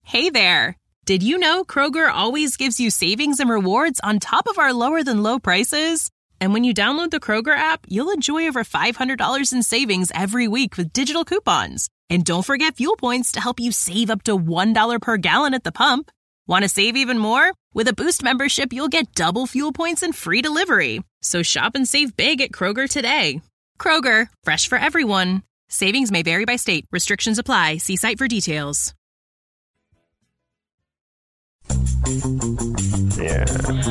Hey there! Did you know Kroger always gives you savings and rewards on top of our lower-than-low prices? And when you download the Kroger app, you'll enjoy over $500 in savings every week with digital coupons. And don't forget fuel points to help you save up to $1 per gallon at the pump. Want to save even more? With a Boost membership, you'll get double fuel points and free delivery. So shop and save big at Kroger today. Kroger, fresh for everyone. Savings may vary by state. Restrictions apply. See site for details. Yeah.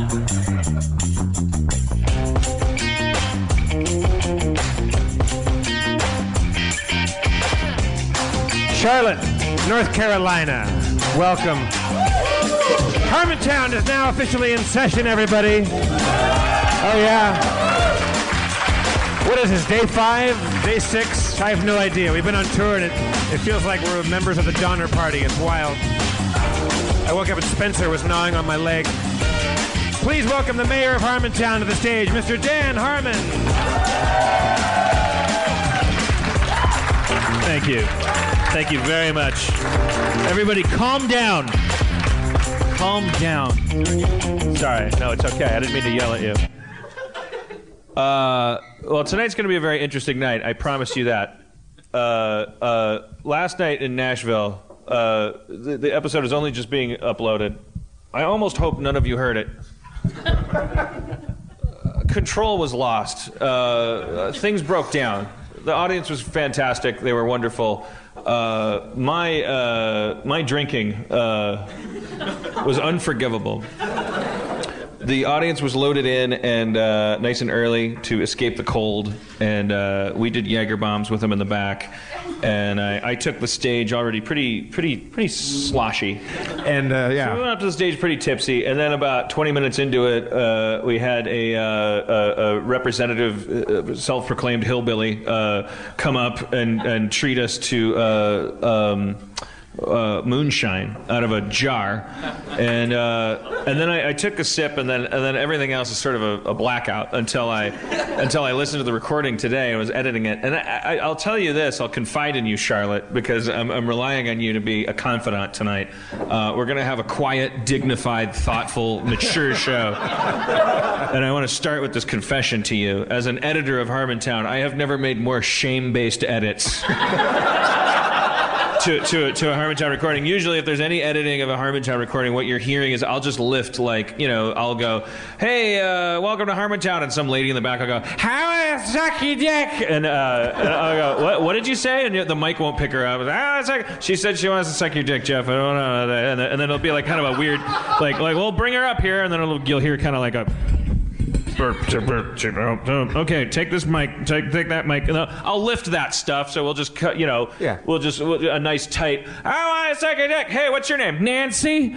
Charlotte, North Carolina, welcome. Harmontown is now officially in session, everybody. Oh, yeah. What is this, day 5? Day 6? I have no idea. We've been on tour, and it feels like we're members of the Donner Party. It's wild. I woke up and Spencer was gnawing on my leg. Please welcome the mayor of Harmontown to the stage, Mr. Dan Harmon. Thank you. Thank you very much. Everybody calm down. Calm down. Sorry. No, it's okay. I didn't mean to yell at you. Well, tonight's going to be a very interesting night. I promise you that. Last night in Nashville, the episode is only just being uploaded. I almost hope none of you heard it. Control was lost. Things broke down. The audience was fantastic. They were wonderful. My drinking was unforgivable. The audience was loaded in and nice and early to escape the cold, and we did Jaeger bombs with them in the back. And I took the stage already pretty sloshy. And yeah, so we went up to the stage pretty tipsy, and then about 20 minutes into it, we had a representative, self-proclaimed hillbilly, come up and treat us to moonshine out of a jar, and then I took a sip, and then everything else is sort of a blackout until I listened to the recording today and was editing it. And I'll tell you this, I'll confide in you, Charlotte, because I'm relying on you to be a confidant tonight. We're gonna have a quiet, dignified, thoughtful, mature show, and I want to start with this confession to you. As an editor of Harmontown, I have never made more shame-based edits to a Harmontown recording. Usually, if there's any editing of a Harmontown recording, what you're hearing is I'll just lift, I'll go, hey, welcome to Harmontown, and some lady in the back will go, how is sucky dick? And I'll go, what did you say? And the mic won't pick her up. She said she wants to suck your dick, Jeff. I don't know. And then it'll be like kind of a weird, well, bring her up here, and then you'll hear kind of like a okay, take this mic, take that mic, and I'll lift that stuff, so we'll just cut, we'll just, a nice tight, I want to suck your dick, hey, what's your name, Nancy?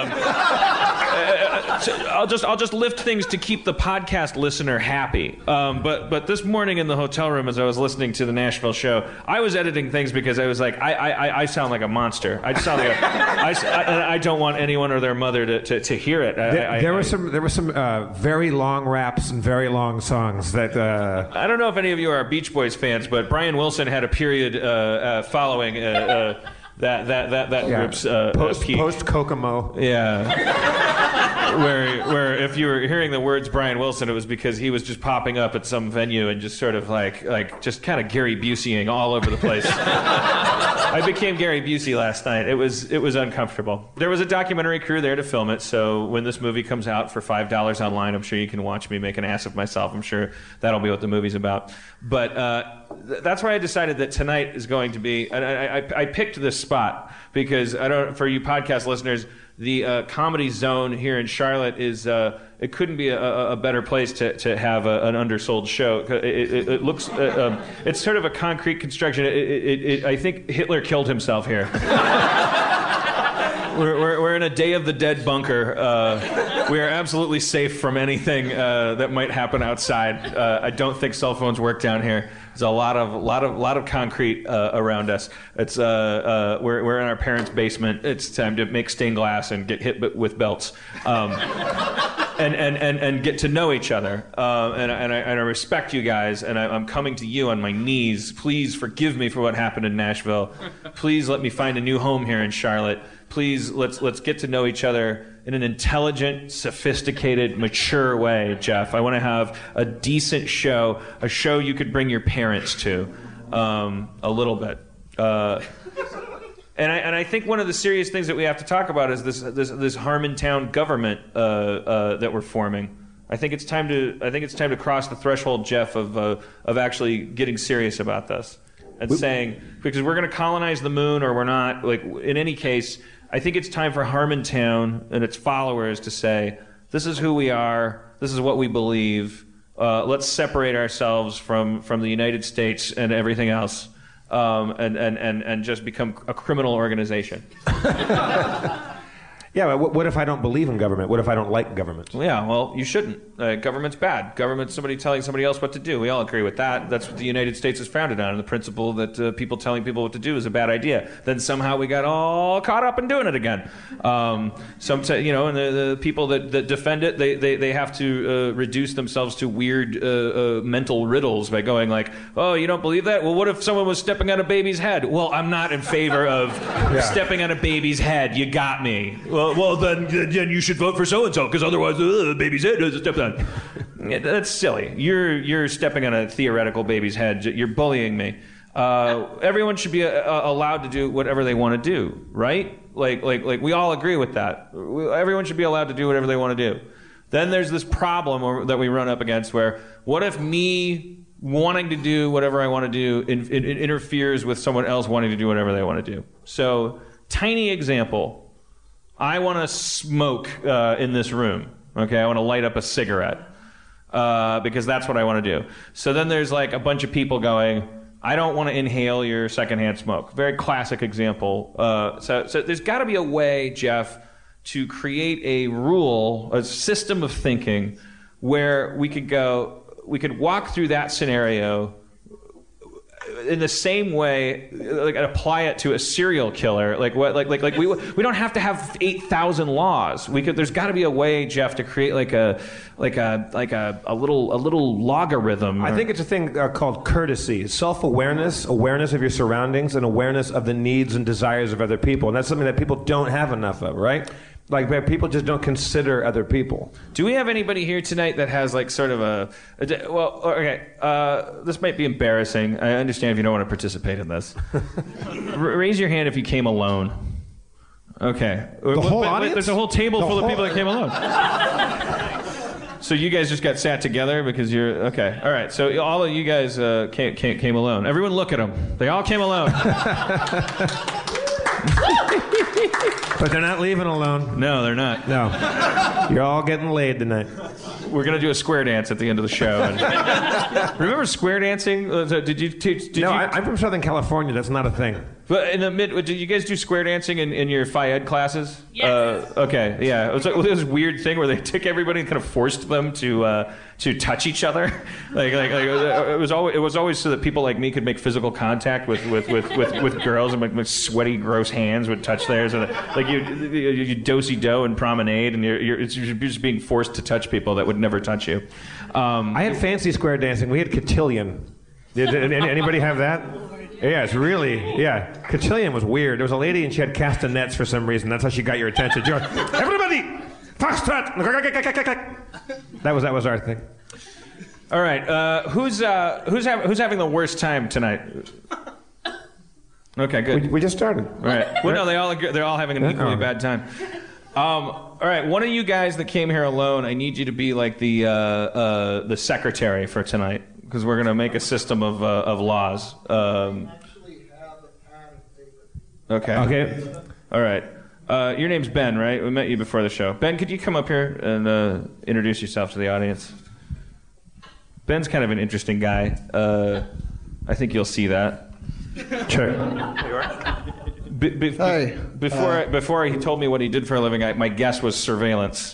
I'll just lift things to keep the podcast listener happy. But this morning in the hotel room, as I was listening to the Nashville show, I was editing things because I was like, I sound like a monster. I sound like I don't want anyone or their mother to hear it. There were some very long raps and very long songs that. I don't know if any of you are Beach Boys fans, but Brian Wilson had a period following that group's peak. Post Kokomo. Yeah. where if you were hearing the words Brian Wilson, it was because he was just popping up at some venue and just sort of like just kind of Gary Buseying all over the place. I became Gary Busey last night. It was uncomfortable. There was a documentary crew there to film it, so when this movie comes out for $5 online, I'm sure you can watch me make an ass of myself. I'm sure that'll be what the movie's about. But that's why I decided that tonight is going to be. And I picked this spot because for you podcast listeners, the Comedy Zone here in Charlotte is it couldn't be a better place to have an undersold show. It looks it's sort of a concrete construction. I think Hitler killed himself here. We're in a Day of the Dead bunker. We are absolutely safe from anything that might happen outside. I don't think cell phones work down here. There's a lot of concrete around us. It's we're in our parents' basement. It's time to make stained glass and get hit with belts, and get to know each other. And I respect you guys, and I'm coming to you on my knees. Please forgive me for what happened in Nashville. Please let me find a new home here in Charlotte. please let's get to know each other in an intelligent, sophisticated, mature way, Jeff. I want to have a decent show, a show you could bring your parents to, a little bit. And I think one of the serious things that we have to talk about is this Harmontown government that we're forming. I think it's time to cross the threshold, Jeff, of actually getting serious about this and saying, because we're going to colonize the moon or we're not. Like, in any case, I think it's time for Harmontown and its followers to say, this is who we are, this is what we believe. Let's separate ourselves from the United States and everything else, and just become a criminal organization. Yeah, but what if I don't believe in government? What if I don't like government? Yeah, well, you shouldn't. Government's bad. Government's somebody telling somebody else what to do. We all agree with that. That's what the United States is founded on, the principle that people telling people what to do is a bad idea. Then somehow we got all caught up in doing it again. And the people that defend it, they have to reduce themselves to weird mental riddles by going like, oh, you don't believe that? Well, what if someone was stepping on a baby's head? Well, I'm not in favor of stepping on a baby's head. You got me. Well, then you should vote for so-and-so, because otherwise the baby's head is stepped on. That's silly. You're stepping on a theoretical baby's head. You're bullying me. Everyone should be allowed to do whatever they want to do, right? Like we all agree with that. Everyone should be allowed to do whatever they want to do. Then there's this problem that we run up against where, what if me wanting to do whatever I want to do interferes with someone else wanting to do whatever they want to do? So, tiny example. I want to smoke in this room. Okay, I want to light up a cigarette because that's what I want to do. So then there's like a bunch of people going, I don't want to inhale your secondhand smoke. Very classic example. So there's got to be a way, Jeff, to create a rule, a system of thinking where we could walk through that scenario in the same way, like apply it to a serial killer. Like we don't have to have 8,000 laws. There's got to be a way, Jeff, to create like a little logarithm. I think it's a thing called courtesy, self-awareness, awareness of your surroundings, and awareness of the needs and desires of other people. And that's something that people don't have enough of, right? Like, people just don't consider other people. Do we have anybody here tonight that has, like, sort of this might be embarrassing. I understand if you don't want to participate in this. Raise your hand if you came alone. Okay. The whole audience? There's a whole table full of people that came alone. So you guys just got sat together because you're... Okay. All right. So all of you guys came alone. Everyone look at them. They all came alone. But they're not leaving alone. No, they're not. No. You're all getting laid tonight. We're going to do a square dance at the end of the show. Remember square dancing? Did you? I'm from Southern California. That's not a thing. But did you guys do square dancing in your Phi Ed classes? Yes. Okay, yeah. It was like this weird thing where they took everybody and kind of forced them to touch each other. It was always so that people like me could make physical contact with girls, and my sweaty, gross hands would touch theirs. And like you do-si-do and promenade, and you're just being forced to touch people that would never touch you. I had fancy square dancing. We had cotillion. Did anybody have that? Yeah, it's really, cotillion was weird. There was a lady and she had castanets for some reason. That's how she got your attention. She goes, everybody, foxtrot. That was our thing. All right, who's having the worst time tonight? Okay, good. We just started. All right. Well, no, they're all having an equally bad time. All right, one of you guys that came here alone, I need you to be like the secretary for tonight, because we're going to make a system of laws. Actually have a pad of paper. Okay. All right. Your name's Ben, right? We met you before the show. Ben, could you come up here and introduce yourself to the audience? Ben's kind of an interesting guy. I think you'll see that. Sure. Hi. Before he told me what he did for a living, my guess was surveillance.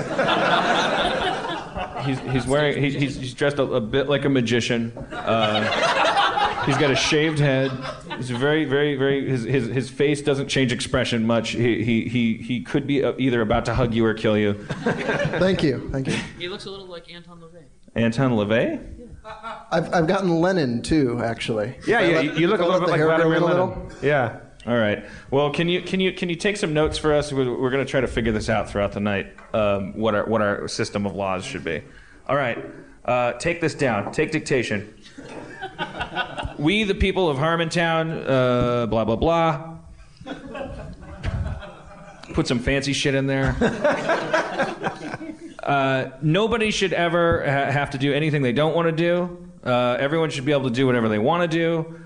He's dressed a bit like a magician. He's got a shaved head. He's very, very, very. His face doesn't change expression much. He could be either about to hug you or kill you. Thank you. He looks a little like Anton LaVey. Anton LaVey? I've gotten Lenin too, actually. Yeah, you look a little bit like Vladimir Lenin. Yeah. All right. Well, can you take some notes for us? We're going to try to figure this out throughout the night. What our system of laws should be. All right. Take this down. Take dictation. We, the people of Harmontown, blah blah blah. Put some fancy shit in there. Nobody should ever have to do anything they don't want to do. Everyone should be able to do whatever they want to do.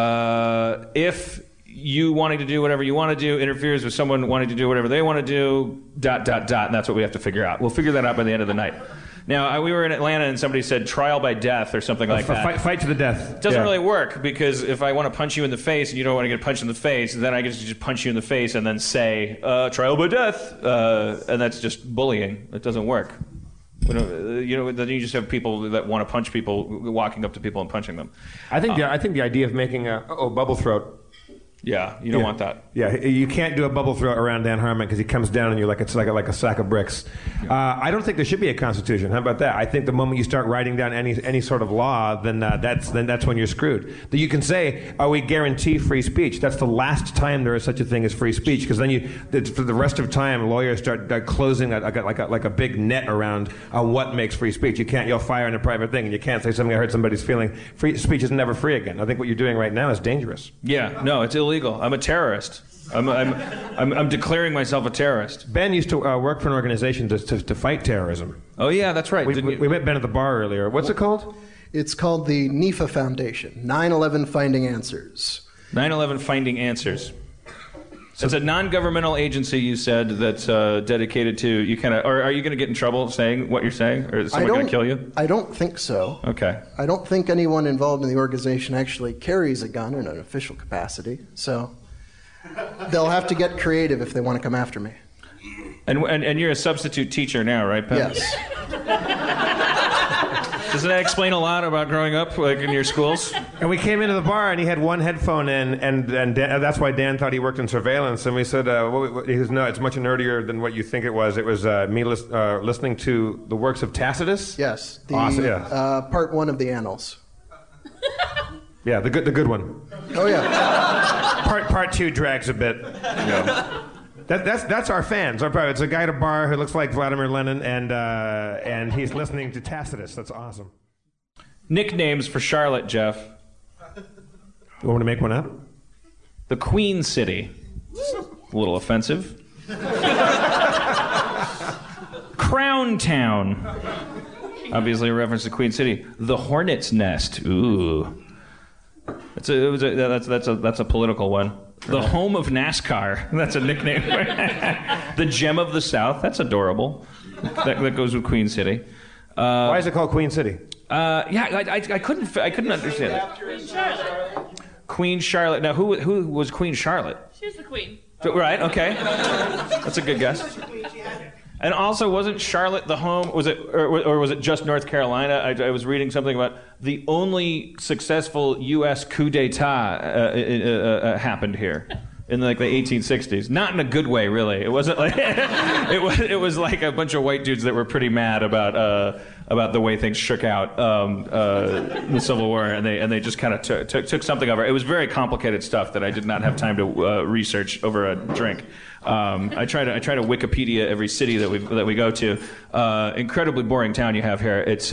If you wanting to do whatever you want to do interferes with someone wanting to do whatever they want to do, ... And that's what we have to figure out. We'll figure that out by the end of the night. Now, we were in Atlanta and somebody said trial by death or something like that. Fight to the death. It doesn't really work because if I want to punch you in the face and you don't want to get punched in the face, then I get to just punch you in the face and then say, trial by death. And that's just bullying. It doesn't work. Then you just have people that want to punch people walking up to people and punching them. I think the idea of making bubble throat. Yeah, you don't want that. Yeah, you can't do a bubble throat around Dan Harmon because he comes down on you like it's like a sack of bricks. I don't think there should be a constitution. How about that? I think the moment you start writing down any sort of law, then that's when you're screwed. That you can say, we guarantee free speech. That's the last time there is such a thing as free speech, because then for the rest of time, lawyers start closing like a big net around what makes free speech. You'll fire in a private thing, and you can't say something that hurts somebody's feeling. Free speech is never free again. I think what you're doing right now is dangerous. Yeah, no, it's illegal. I'm a terrorist. I'm declaring myself a terrorist. Ben used to work for an organization to fight terrorism. Oh yeah, that's right. We met Ben at the bar earlier. What's it called? It's called the NIFA Foundation, 9/11 Finding Answers. 9/11 Finding Answers. So it's a non-governmental agency, you said, that's dedicated to you. Or are you going to get in trouble saying what you're saying, or is someone going to kill you? I don't think so. Okay. I don't think anyone involved in the organization actually carries a gun in an official capacity. So they'll have to get creative if they want to come after me. And you're a substitute teacher now, right, Pat? Yes. Doesn't that explain a lot about growing up, like in your schools? And we came into the bar, and he had one headphone in, and Dan, that's why Dan thought he worked in surveillance. And we said, he goes, no, it's much nerdier than what you think it was. It was me listening to the works of Tacitus. Yes. Awesome, yeah. Part 1 of the Annals. Yeah, the good one. Oh, yeah. Part 2 drags a bit. Yeah. That's our fans. It's a guy at a bar who looks like Vladimir Lenin, and he's listening to Tacitus. That's awesome. Nicknames for Charlotte, Jeff. You want me to make one up? The Queen City. A little offensive. Crown Town. Obviously a reference to Queen City. The Hornet's Nest. Ooh. That's a political one. The home of NASCAR. That's a nickname. The Gem of the South. That's adorable. That goes with Queen City. Why is it called Queen City? I couldn't understand that. Queen Charlotte. Now, who was Queen Charlotte? She's the queen. Right. Okay. That's a good guess. And also, wasn't Charlotte the home? Was it, or was it just North Carolina? I was reading something about the only successful U.S. coup d'état happened here in like the 1860s. Not in a good way, really. It wasn't like it was like a bunch of white dudes that were pretty mad about the way things shook out in the Civil War, and they just kind of took something over. It was very complicated stuff that I did not have time to research over a drink. I try to Wikipedia every city that we go to. Incredibly boring town you have here. It's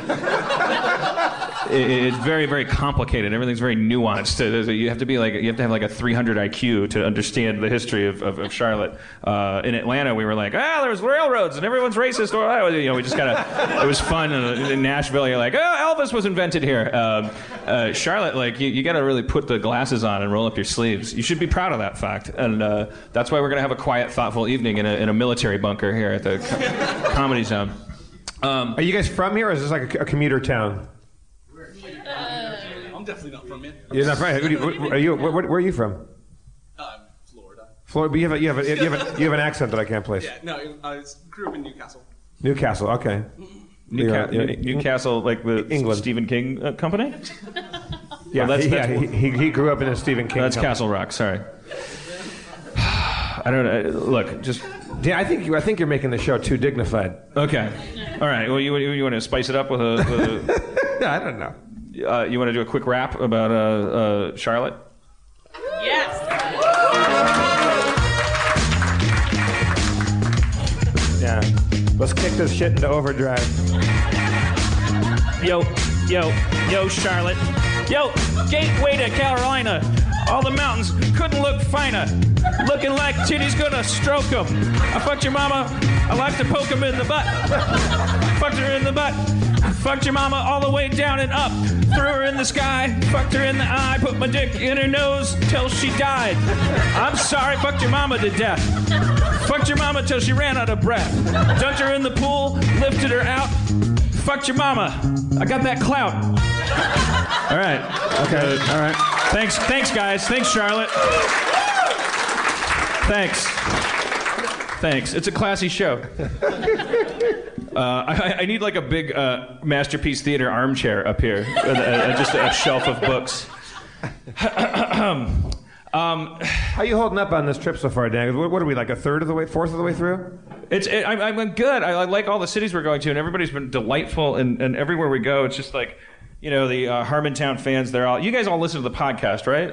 very, very complicated. Everything's very nuanced. You have to have like a 300 IQ to understand the history of Charlotte. In Atlanta, we were like, there was railroads and everyone's racist. We just it was fun. In Nashville, you're like, Elvis was invented here. Charlotte, you got to really put the glasses on and roll up your sleeves. You should be proud of that fact. And that's why we're gonna have a quiet, thoughtful evening in a military bunker here at the Comedy Zone. Are you guys from here, or is this like a commuter town? I'm definitely not from here. You're not from here. Where are you from? Florida. Florida, but you have an accent that I can't place. Yeah, no, I grew up in Newcastle. Newcastle, okay. Newcastle, like the England. Stephen King company? Yeah, he grew up in a Stephen King That's company. Castle Rock, sorry. I don't know. Look, just... Yeah, I think you're making the show too dignified. Okay. All right. Well, you want to spice it up with a I don't know. you want to do a quick rap about Charlotte? Yes. Let's kick this shit into overdrive. Yo, Charlotte. Yo, gateway to Carolina. All the mountains couldn't look finer. Looking like titty's gonna stroke 'em. I fucked your mama. I like to poke 'em in the butt. Fucked her in the butt. Fucked your mama all the way down and up. Threw her in the sky. Fucked her in the eye. Put my dick in her nose till she died. I'm sorry, fucked your mama to death. Fucked your mama till she ran out of breath. Dunked her in the pool. Lifted her out. Fucked your mama. I got that clout. All right. Okay. All right. Thanks, guys. Thanks, Charlotte. Thanks. It's a classy show. I need like a big Masterpiece Theater armchair up here, just a shelf of books. How you holding up on this trip so far, Dan? What are we, like a third of the way, fourth of the way through? I'm good. I like all the cities we're going to, and everybody's been delightful. And everywhere we go, it's just like, you know, the Harmontown fans. You guys all listen to the podcast, right?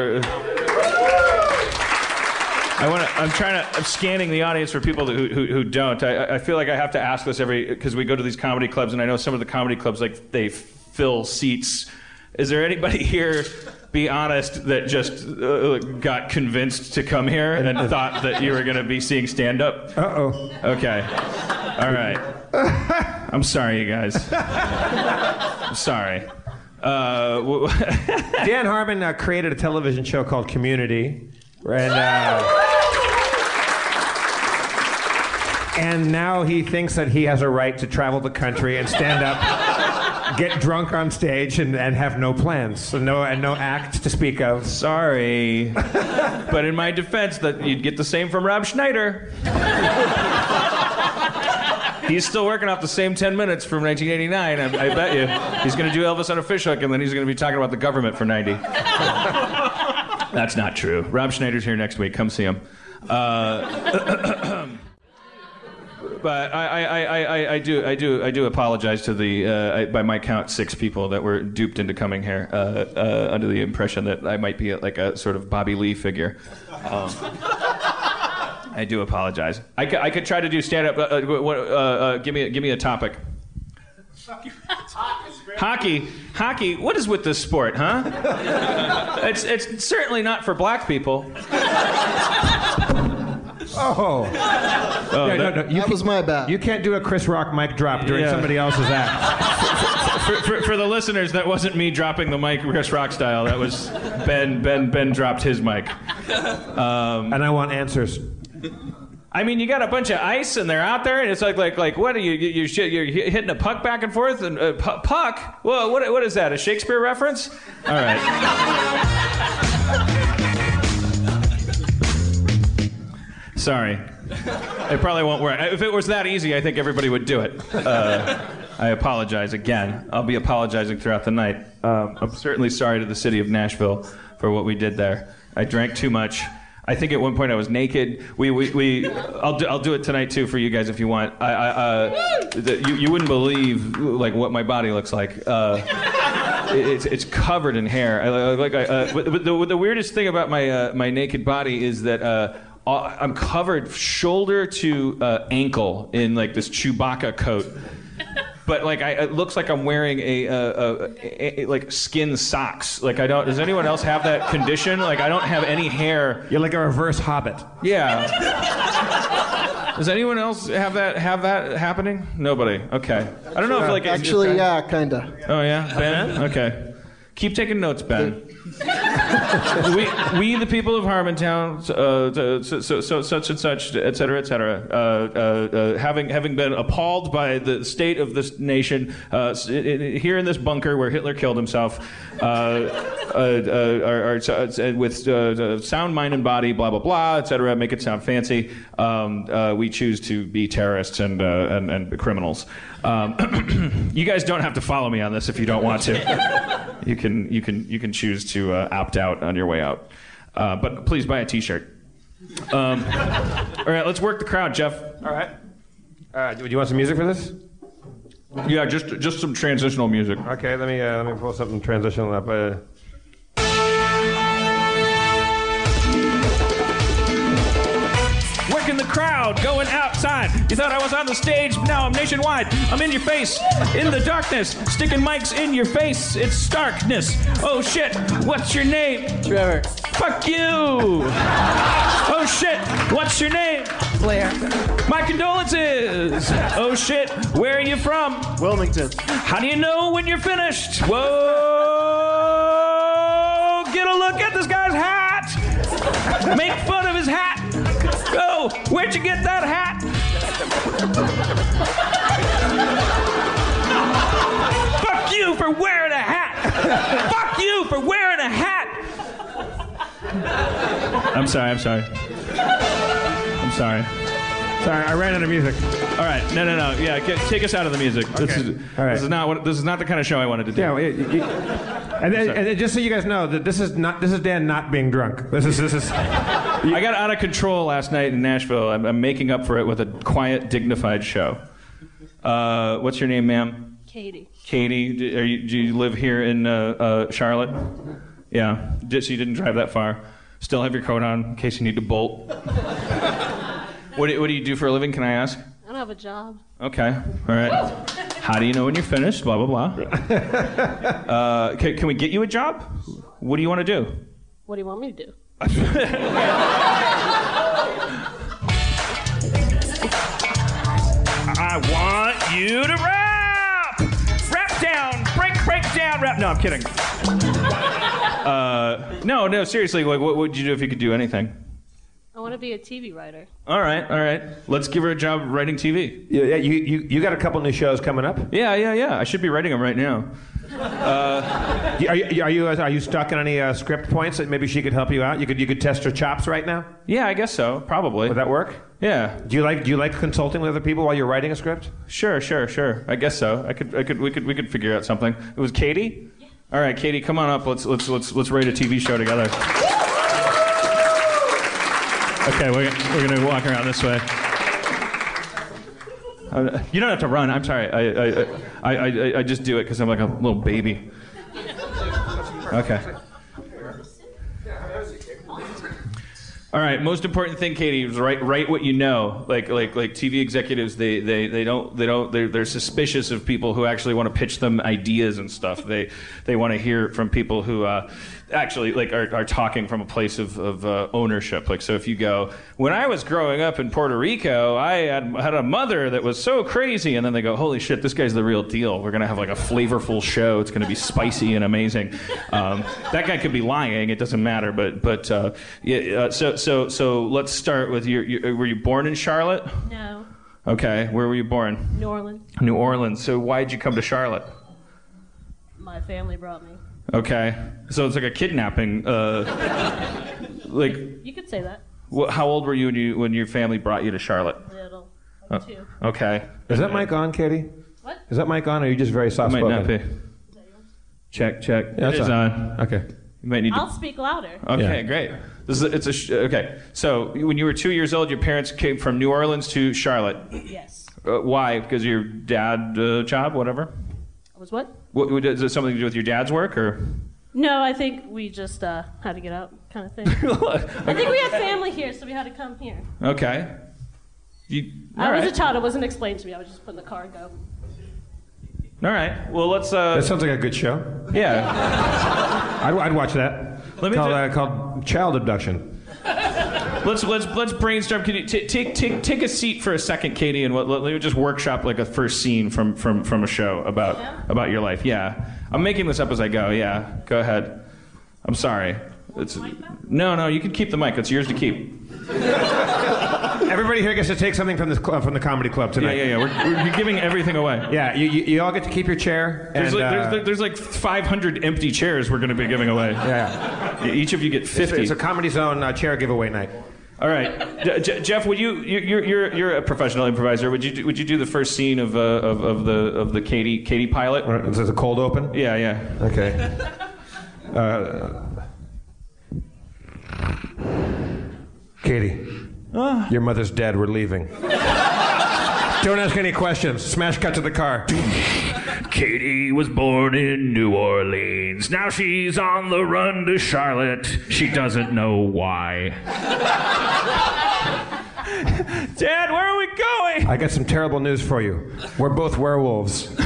I'm scanning the audience for people who don't. I feel like I have to ask this because we go to these comedy clubs, and I know some of the comedy clubs, like, they fill seats. Is there anybody here, be honest, that just got convinced to come here and thought that you were going to be seeing stand-up? Uh-oh. Okay. All right. I'm sorry, you guys. I'm sorry. Dan Harmon created a television show called Community, and now he thinks that he has a right to travel the country and stand up, get drunk on stage, and have no plans, and no act to speak of. Sorry. But in my defense, that you'd get the same from Rob Schneider. He's still working off the same 10 minutes from 1989, I bet you. He's going to do Elvis on a fishhook, and then he's going to be talking about the government for 90. That's not true. Rob Schneider's here next week. Come see him. But I do apologize to the by my count 6 people that were duped into coming here under the impression that I might be like a sort of Bobby Lee figure. I do apologize. I could try to do stand up. Give me a topic. Hockey. What is with this sport, huh? It's certainly not for black people. Oh. No. That was my bad. You can't do a Chris Rock mic drop during somebody else's act. For the listeners, that wasn't me dropping the mic Chris Rock style. That was Ben dropped his mic. And I want answers. I mean, you got a bunch of ice, and they're out there, and it's like what are you're hitting a puck back and forth, and puck? Well, what is that? A Shakespeare reference? All right. Sorry. It probably won't work. If it was that easy, I think everybody would do it. I apologize again. I'll be apologizing throughout the night. I'm certainly sorry to the city of Nashville for what we did there. I drank too much. I think at one point I was naked. I'll do it tonight too for you guys if you want. You wouldn't believe like what my body looks like. It's covered in hair. But the weirdest thing about my naked body is that I'm covered shoulder to ankle in like this Chewbacca coat. But like it looks like I'm wearing a like skin socks. Like does anyone else have that condition? Like I don't have any hair. You're like a reverse Hobbit. Yeah. Does anyone else have that happening? Nobody. Okay. I don't know if like actually, yeah, kinda. Oh yeah, Ben. Okay. Keep taking notes, Ben. we the people of Harmontown, such and such, et cetera, having been appalled by the state of this nation, here in this bunker where Hitler killed himself, with sound mind and body, blah blah blah, et cetera, make it sound fancy. We choose to be terrorists and criminals. You guys don't have to follow me on this if you don't want to. You can choose to opt out on your way out. But please buy a T-shirt. All right, let's work the crowd, Jeff. All right. Do you want some music for this? Yeah, just some transitional music. Okay, let me pull something transitional up. Working the crowd, going outside. You thought I was on the stage, but now I'm nationwide. I'm in your face, in the darkness, sticking mics in your face. It's starkness. Oh shit, what's your name? Trevor. Fuck you. Oh shit, what's your name? Blair. My condolences. Oh shit, where are you from? Wilmington. How do you know when you're finished? Whoa, get a look at this guy's hat. Make fun of his hat. Oh, where'd you get that hat? Fuck you for wearing a hat. Fuck you for wearing a hat. I'm sorry. Sorry, I ran out of music. All right, no. Yeah, take us out of the music. Okay. All right. This is not the kind of show I wanted to do. Yeah, and then just so you guys know that this is Dan not being drunk. This is. I got out of control last night in Nashville. I'm making up for it with a quiet, dignified show. What's your name, ma'am? Katie. Katie, do you live here in Charlotte? Yeah, so you didn't drive that far. Still have your coat on in case you need to bolt. What do you do for a living, can I ask? I don't have a job. Okay, all right. How do you know when you're finished? Blah, blah, blah. Can we get you a job? What do you want to do? What do you want me to do? I want you to rap! Rap down! Break down! Rap. No, I'm kidding. No, seriously, like, what would you do if you could do anything? I want to be a TV writer. All right. Let's give her a job writing TV. Yeah, you got a couple new shows coming up? Yeah. I should be writing them right now. Are you stuck in any script points that maybe she could help you out? You could test her chops right now? Yeah, I guess so. Probably. Would that work? Yeah. Do you like consulting with other people while you're writing a script? Sure. I guess so. We could figure out something. It was Katie? Yeah. All right, Katie, come on up. Let's write a TV show together. Okay, we're gonna walk around this way. You don't have to run. I'm sorry. I just do it because I'm like a little baby. Okay. All right. Most important thing, Katie, is write what you know. Like TV executives, they're suspicious of people who actually want to pitch them ideas and stuff. They want to hear from people who actually are talking from a place of ownership. Like, so if you go, when I was growing up in Puerto Rico, I had a mother that was so crazy, and then they go, holy shit, this guy's the real deal. We're gonna have like a flavorful show. It's gonna be spicy and amazing. That guy could be lying. It doesn't matter. But yeah. So let's start with were you born in Charlotte? No. Okay. Where were you born? New Orleans. New Orleans. So why'd you come to Charlotte? My family brought me. Okay. So it's like a kidnapping. Like. You could say that. How old were you when your family brought you to Charlotte? Little. Like 2. Okay. Is that mic on, Katie? What? Is that mic on, or are you just very soft spoken? Might not be. Is that yours? Check. Yeah, It is on. Okay. You might need to. I'll speak louder. Okay, Yeah. great. Okay. So when you were 2 years old, your parents came from New Orleans to Charlotte. Yes. Why? Because your dad job, whatever. Was what? Is it something to do with your dad's work, or? No, I think we just had to get out, kind of thing. I think we had family here, so we had to come here. Okay. I was a child. It wasn't explained to me. I was just put in the car and go. All right. Well, let's. That sounds like a good show. Yeah. I'd watch that. Called child abduction. Let's brainstorm. Can you take a seat for a second, Katie, and let me just workshop like a first scene from a show about your life. Yeah, I'm making this up as I go. Yeah, go ahead. I'm sorry. No. You can keep the mic. It's yours to keep. Everybody here gets to take something from the comedy club tonight. Yeah. We're giving everything away. Yeah, you all get to keep your chair. There's like 500 empty chairs we're going to be giving away. Yeah. Each of you get 50. It's a Comedy Zone chair giveaway night. All right, Jeff, would you're a professional improviser. Would you do the first scene of the Katie pilot? Is this a cold open? Yeah. Okay. Katie, your mother's dead. We're leaving. Don't ask any questions. Smash cut to the car. Katie was born in New Orleans. Now she's on the run to Charlotte. She doesn't know why. Dad, where are we going? I got some terrible news for you. We're both werewolves. But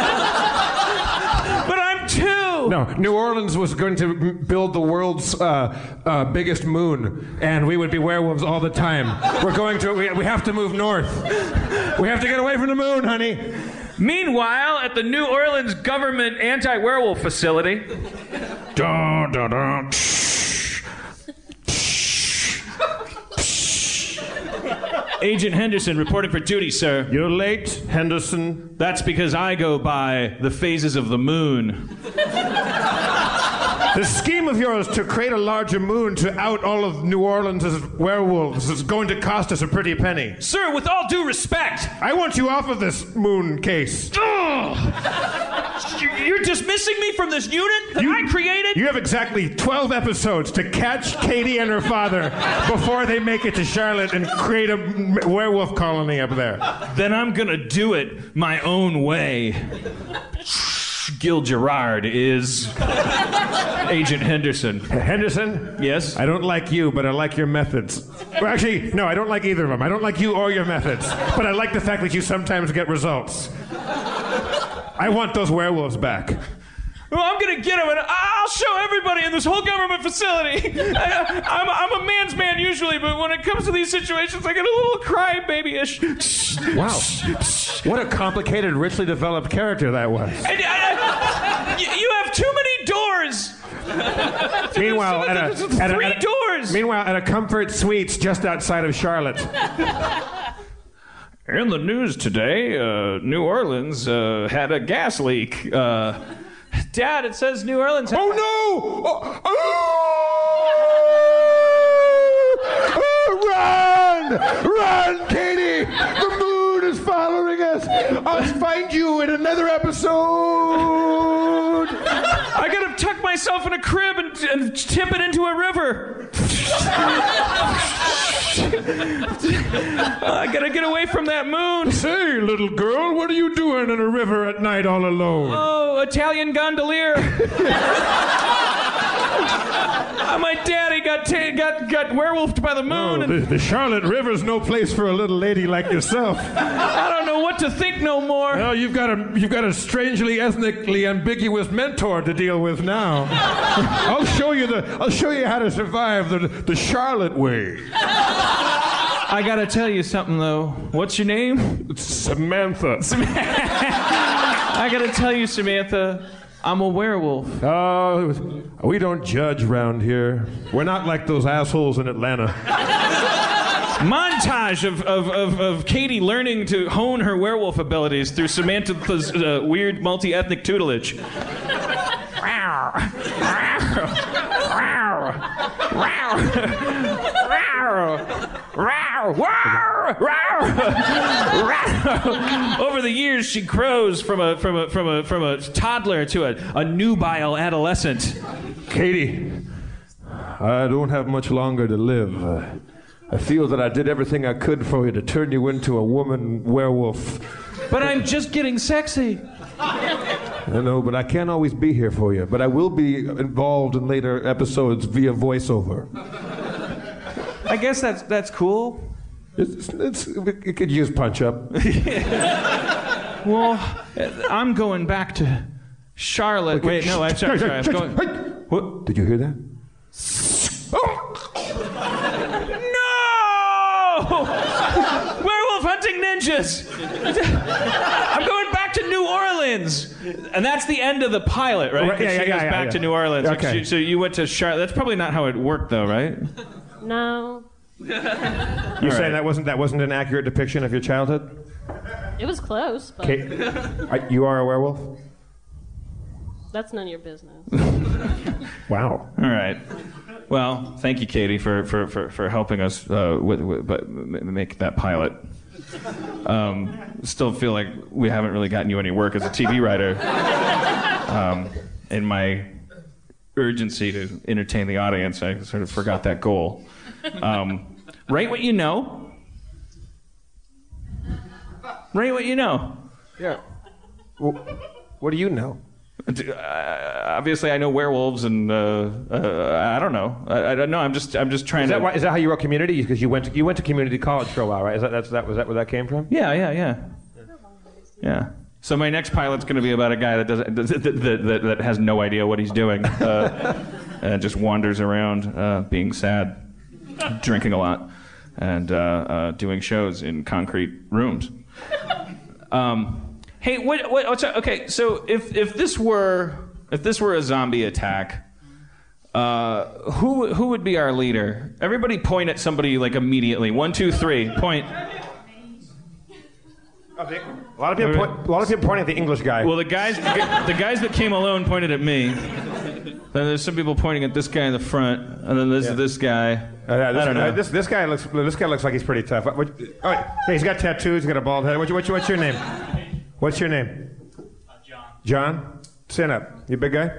I'm 2. No, New Orleans was going to build the world's biggest moon, and we would be werewolves all the time. We have to move north. We have to get away from the moon, honey. Meanwhile, at the New Orleans government anti-werewolf facility. Dun, dun, dun. Agent Henderson reporting for duty, sir. You're late, Henderson. That's because I go by the phases of the moon. The scheme of yours to create a larger moon to out all of New Orleans' werewolves is going to cost us a pretty penny. Sir, with all due respect. I want you off of this moon case. You're dismissing me from this unit that I created? You have exactly 12 episodes to catch Katie and her father before they make it to Charlotte and create a werewolf colony up there. Then I'm gonna do it my own way. Gil Gerard is Agent Henderson. Henderson? Yes? I don't like you, but I like your methods. Well, actually, no, I don't like either of them. I don't like you or your methods. But I like the fact that you sometimes get results. I want those werewolves back. Well, I'm gonna get him, and I'll show everybody in this whole government facility. I'm a man's man usually, but when it comes to these situations, I get a little crybaby-ish. Wow. What a complicated, richly developed character that was. And, you have too many doors. Meanwhile, three doors. Meanwhile, at a Comfort Suites just outside of Charlotte. In the news today, New Orleans had a gas leak. Dad, it says New Orleans. Oh no! Run! Run, Katie! The moon is following us. I'll find you in another episode. I gotta tuck myself in a crib and tip it into a river. I gotta get away from that moon. Say, little girl, what are you doing in a river at night all alone? Oh, Italian gondolier. My daddy got werewolfed by the moon. Oh, the Charlotte River's no place for a little lady like yourself. I don't know what to think no more. Well, you've got a strangely ethnically ambiguous mentor to deal with now. I'll show you how to survive the Charlotte way. I gotta tell you something though. What's your name? It's Samantha. I gotta tell you, Samantha, I'm a werewolf. We don't judge round here. We're not like those assholes in Atlanta. Montage of Katie learning to hone her werewolf abilities through Samantha's weird multi-ethnic tutelage. Over the years, she grows from a toddler to a nubile adolescent. Katie, I don't have much longer to live. I feel that I did everything I could for you to turn you into a woman werewolf. But I'm just getting sexy. I know, but I can't always be here for you. But I will be involved in later episodes via voiceover. I guess that's cool. It could use punch up. Well, I'm going back to Charlotte. Okay. Wait, no, I'm sorry. I'm going. What? Did you hear that? No! Werewolf hunting ninjas! I'm going back to New Orleans! And that's the end of the pilot, right? Yeah, she goes back to New Orleans. Okay. So you went to Charlotte. That's probably not how it worked, though, right? No. You're saying that wasn't an accurate depiction of your childhood? It was close, but You are a werewolf? that's none of your business. Wow. All right. Well, thank you, Katie, for helping us make that pilot. Still feel like we haven't really gotten you any work as a TV writer. In my urgency to entertain the audience, I sort of forgot that goal. Write what you know. Write what you know. Yeah. Well, what do you know? Obviously, I know werewolves, and I don't know. I don't know. I'm just trying to. Is that how you wrote Community? Because you went to community college for a while, right? Was that where that came from? Yeah. So my next pilot's going to be about a guy that has no idea what he's doing, and just wanders around, being sad, drinking a lot, and doing shows in concrete rooms. Hey, okay? So if this were a zombie attack, who would be our leader? Everybody point at somebody like immediately. 1, 2, 3, point. A lot of people pointing at the English guy. Well, the guys that came alone pointed at me. Then there's some people pointing at this guy in the front, and then there's this guy. I don't know. This guy looks like he's pretty tough. He's got tattoos. He's got a bald head. What's your name? What's your name? John. John? Stand up. You a big guy?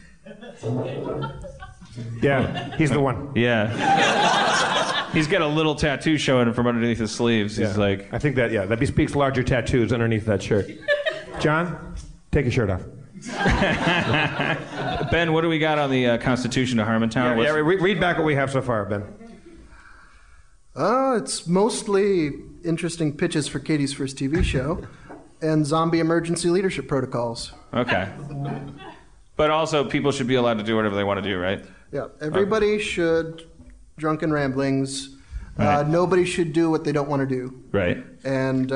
Yeah, he's the one. Yeah. He's got a little tattoo showing from underneath his sleeves. He's like... I think that bespeaks larger tattoos underneath that shirt. John, take your shirt off. Ben, what do we got on the Constitution of Harmontown? Read back what we have so far, Ben. It's mostly interesting pitches for Katie's first TV show and zombie emergency leadership protocols. Okay. But also, people should be allowed to do whatever they want to do, right? Yeah, everybody should. Drunken ramblings. Right. Nobody should do what they don't want to do. Right. And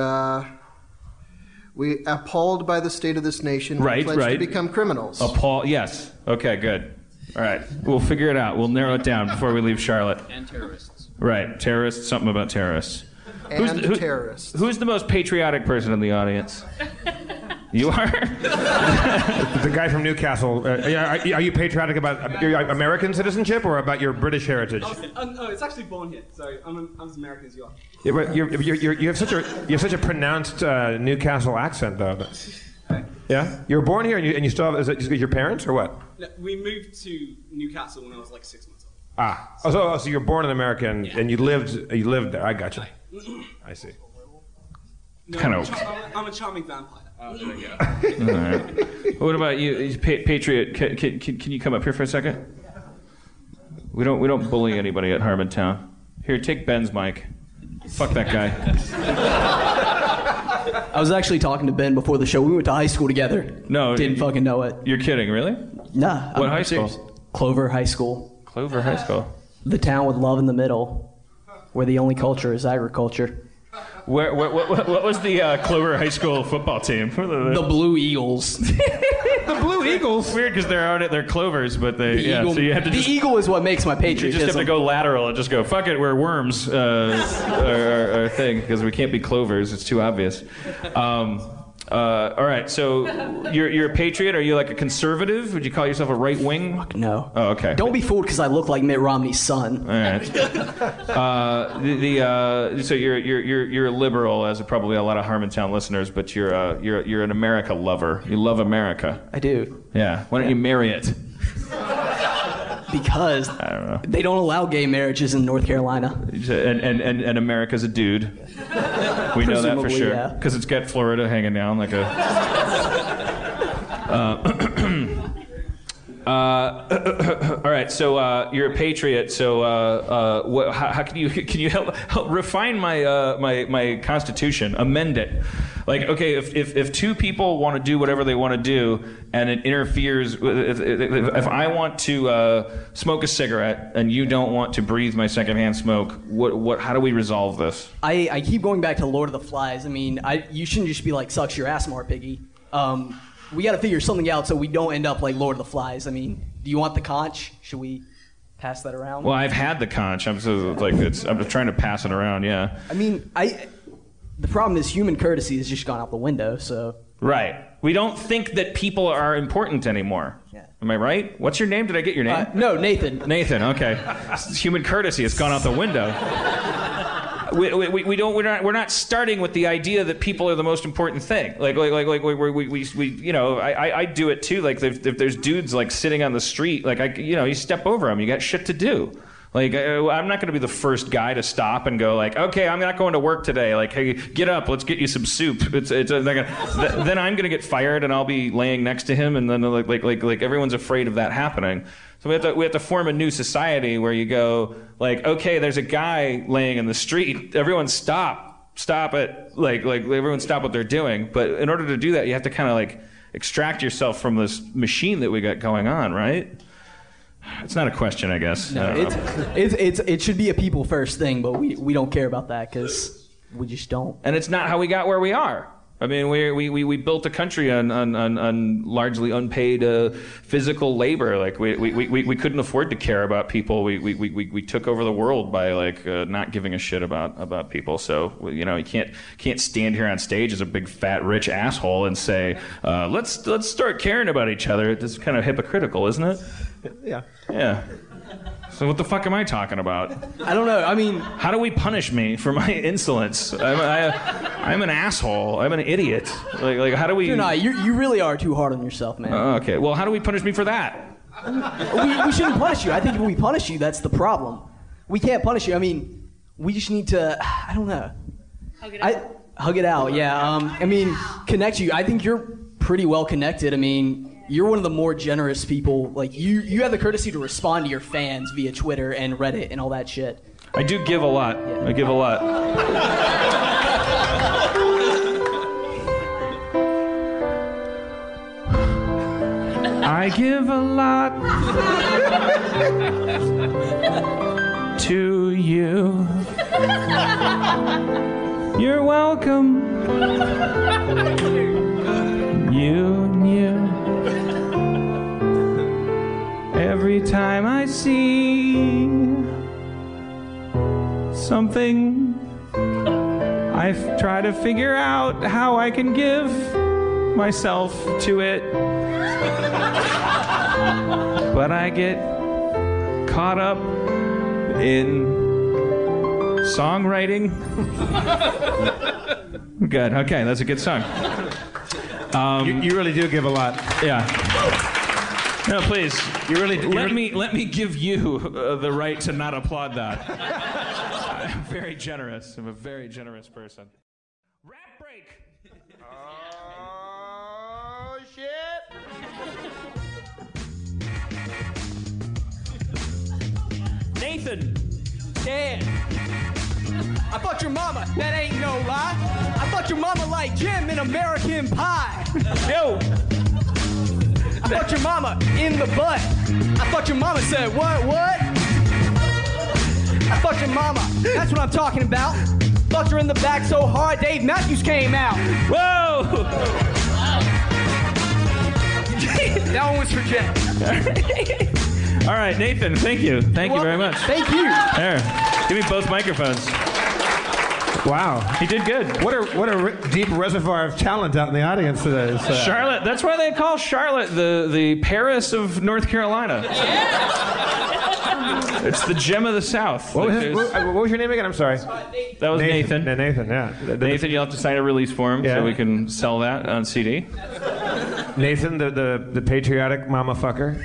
we, appalled by the state of this nation, right, pledge to become criminals. Yes. Okay, good. All right. We'll figure it out. We'll narrow it down before we leave Charlotte. And terrorists. Right. Terrorists, something about terrorists. Terrorists. Who's the most patriotic person in the audience? You are? The guy from Newcastle. Are you patriotic about your American citizenship or about your British heritage? No, it's actually born here, so I'm as American as you are. Yeah, but you have such a pronounced Newcastle accent, though. Yeah, you were born here, and you still have. Is it your parents or what? No, we moved to Newcastle when I was like 6 months old. So you're born in America and you lived there. I got you. I see. No, I'm a charming vampire. Oh, there we go. All right. What about you, Patriot? Can you come up here for a second? We don't bully anybody at Harmontown. Here, take Ben's mic. Fuck that guy. I was actually talking to Ben before the show. We went to high school together. No, didn't fucking know it. You're kidding, really? Nah. What high school? Serious. Clover High School. Clover High School. The town with love in the middle, where the only culture is agriculture. What was the Clover High School football team? The Blue Eagles. The Blue Eagles. Weird because they're clovers, but the eagle, so you have to. The eagle is what makes my patriotism. You just have to go lateral and just go, fuck it, we're worms, our thing, because we can't be clovers. It's too obvious. All right, so you're a patriot. Are you like a conservative? Would you call yourself a right wing? Fuck no. Oh, okay. Don't be fooled because I look like Mitt Romney's son. All right. So you're a liberal, as probably a lot of Harmontown listeners, but you're an America lover. You love America. I do. Yeah. Why don't you marry it? Because I don't know. They don't allow gay marriages in North Carolina. And America's a dude. We know that for sure. Because it's got Florida hanging down like a... all right, so you're a patriot. So how can you help refine my Constitution? Amend it. Like, okay, if two people want to do whatever they want to do, and it interferes, if I want to smoke a cigarette and you don't want to breathe my secondhand smoke, how do we resolve this? I keep going back to Lord of the Flies. I mean, you shouldn't just be like, sucks your ass more, piggy. We got to figure something out so we don't end up like Lord of the Flies. I mean, do you want the conch? Should we pass that around? Well, I've had the conch. I'm just trying to pass it around. Yeah. I mean, the problem is human courtesy has just gone out the window. So. Right. We don't think that people are important anymore. Yeah. Am I right? What's your name? Did I get your name? No, Nathan. Nathan. Okay. Human courtesy has gone out the window. We're not starting with the idea that people are the most important thing. Like we you know, I do it too. Like if there's dudes like sitting on the street, like you step over them. You got shit to do. Like, I'm not going to be the first guy to stop and go like, okay, I'm not going to work today. Like, hey, get up, let's get you some soup. Then I'm going to get fired and I'll be laying next to him, and then like everyone's afraid of that happening. So we have to form a new society where you go like, okay, there's a guy laying in the street. Everyone stop it. Like everyone stop what they're doing. But in order to do that, you have to kind of like extract yourself from this machine that we got going on, right? It's not a question, I guess. No, it should be a people first thing, but we don't care about that because we just don't. And it's not how we got where we are. I mean, we built a country on largely unpaid physical labor. Like we couldn't afford to care about people. We took over the world by like not giving a shit about people. So you know, you can't stand here on stage as a big fat rich asshole and say let's start caring about each other. It's kind of hypocritical, isn't it? Yeah. Yeah. So what the fuck am I talking about? I don't know. I mean, how do we punish me for my insolence? I'm an asshole. I'm an idiot. Like how do we? You're not. You really are too hard on yourself, man. Okay. Well, how do we punish me for that? We shouldn't punish you. I think if we punish you, that's the problem. We can't punish you. I mean, we just need to. I don't know. Hug it out. Yeah. I mean, connect you. I think you're pretty well connected. I mean, you're one of the more generous people. Like you have the courtesy to respond to your fans via Twitter and Reddit and all that shit. I do give a lot. Yeah. I give a lot. I give a lot to you. You're welcome. You. Every time I see something, I try to figure out how I can give myself to it. But I get caught up in songwriting. Good. Okay, that's a good song. You really do give a lot. Yeah. No, please. Let me give you the right to not applaud that. I'm very generous. I'm a very generous person. Rap break. Oh shit. Nathan. Dan. I fucked your mama. That ain't no lie. I fucked your mama like Jim in American Pie. Yo. I fucked your mama in the butt. I fucked your mama, said, what? I fucked your mama. That's what I'm talking about. Fucked her in the back so hard, Dave Matthews came out. Whoa! That one was for Jen. All right, Nathan, thank you. Thank you very much. Thank you. There. Give me both microphones. Wow. He did good. What a deep reservoir of talent out in the audience today. Charlotte, that's why they call Charlotte the Paris of North Carolina. Yeah. It's the gem of the South. What was your name again? I'm sorry. That was Nathan. Nathan, yeah. Nathan, you'll have to sign a release form so we can sell that on CD. Nathan, the patriotic mama fucker.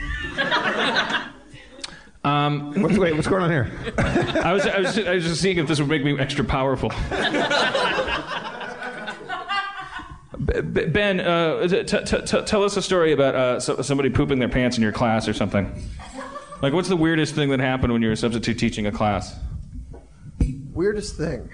What's going on here? I was just seeing if this would make me extra powerful. Ben, tell us a story about somebody pooping their pants in your class or something. Like, what's the weirdest thing that happened when you were substitute teaching a class? Weirdest thing.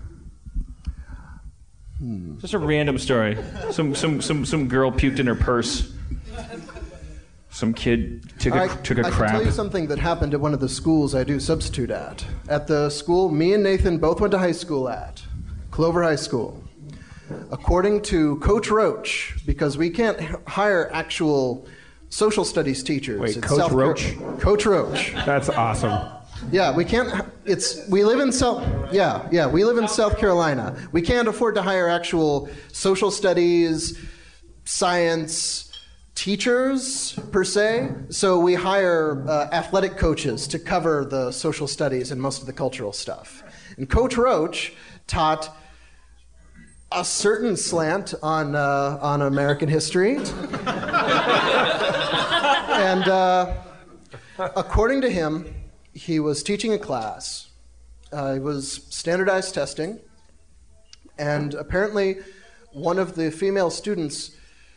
Just a random story. Some girl puked in her purse. Some kid took a crap. I can tell you something that happened at one of the schools I do substitute at. At the school me and Nathan both went to high school at, Clover High School. According to Coach Roach, because we can't hire actual social studies teachers. Wait, Coach Roach? Coach Roach. That's awesome. Yeah, we can't. We live in South Carolina. We can't afford to hire actual social studies, science teachers per se, so we hire athletic coaches to cover the social studies and most of the cultural stuff. And Coach Roach taught a certain slant on American history, and according to him, he was teaching a class. It was standardized testing, and apparently one of the female students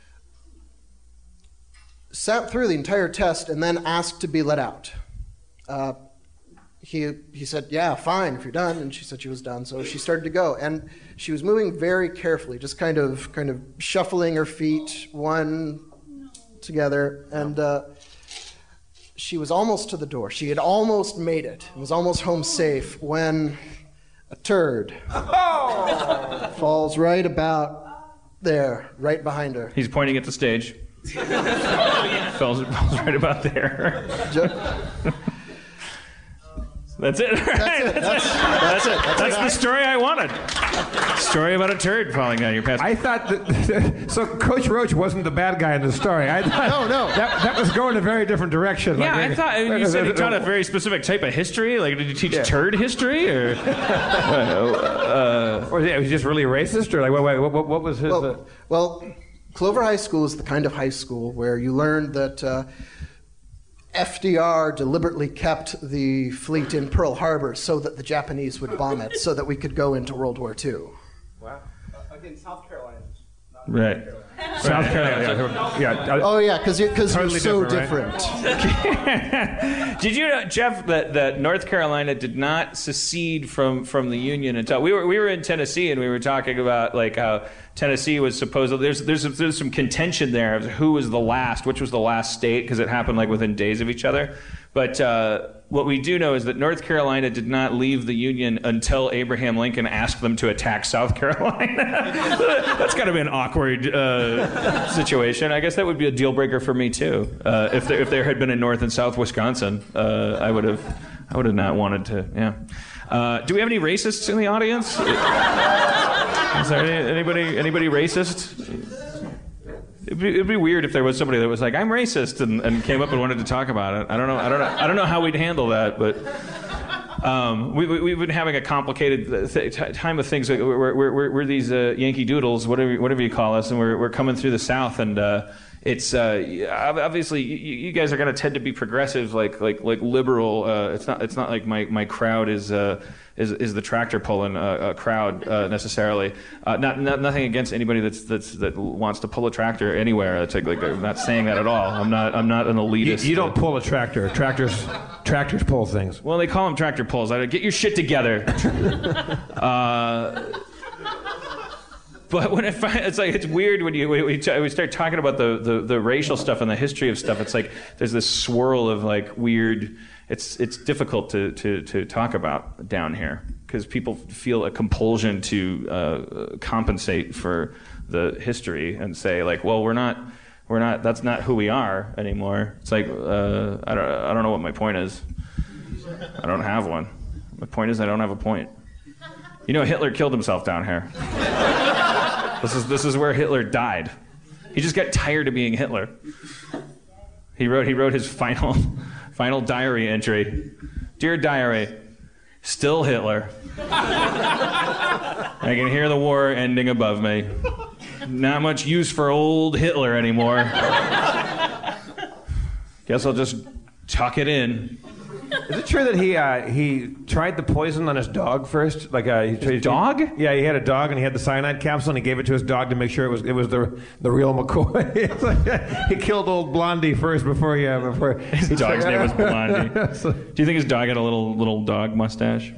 sat through the entire test and then asked to be let out. He said, yeah, fine, if you're done. And she said she was done, so she started to go. And she was moving very carefully, just kind of shuffling her feet, one together. And she was almost to the door. She had almost made it. It was almost home safe when a turd falls right about there, right behind her. He's pointing at the stage. falls right about there. That's it. That's it. That's the story I wanted. Story about a turd falling down your pants. I thought that. So Coach Roach wasn't the bad guy in the story. I thought, no. That was going a very different direction. Yeah, I thought you said he taught a very specific type of history. Like, did you teach turd history, or? Or was he just really racist, or like what was his? Well, Clover High School is the kind of high school where you learn that FDR deliberately kept the fleet in Pearl Harbor so that the Japanese would bomb it, so that we could go into World War II. Wow. Again, South Carolina. Right. South Carolina. Yeah. Oh yeah, because you're Totally so different, different. Did you know, Jeff, that North Carolina did not secede from the Union until we were in Tennessee, and we were talking about like how Tennessee was supposedly there's some contention there of who was the last, which was the last state, because it happened like within days of each other. But what we do know is that North Carolina did not leave the Union until Abraham Lincoln asked them to attack South Carolina. That's got to be an awkward situation. I guess that would be a deal breaker for me too. If there had been a North and South Wisconsin, I would have not wanted to. Yeah. Do we have any racists in the audience? Is there anybody racist? It'd be weird if there was somebody that was like, I'm racist, and came up and wanted to talk about it. I don't know how we'd handle that, but we've been having a complicated time of things. We're these Yankee Doodles, whatever you call us, and we're coming through the South, and it's obviously you guys are going to tend to be progressive, like liberal. It's not like my crowd is the tractor pulling crowd necessarily. Nothing against anybody that wants to pull a tractor anywhere. It's like I'm not saying that at all. I'm not an elitist. You don't pull a tractor. Tractors pull things. Well, they call them tractor pulls. Get your shit together. But when it's weird when we start talking about the racial stuff and the history of stuff. It's like there's this swirl of like weird. It's difficult to talk about down here because people feel a compulsion to compensate for the history and say like, well, we're not. That's not who we are anymore. It's like I don't know what my point is. I don't have one. My point is I don't have a point. You know, Hitler killed himself down here. This is where Hitler died. He just got tired of being Hitler. He wrote his final diary entry. Dear diary, still Hitler. I can hear the war ending above me. Not much use for old Hitler anymore. Guess I'll just tuck it in. Is it true that he tried the poison on his dog first? Like his dog? Yeah, he had a dog and he had the cyanide capsule and he gave it to his dog to make sure it was the real McCoy. It's like, he killed old Blondie first before his dog's name was Blondie. Do you think his dog had a little dog mustache?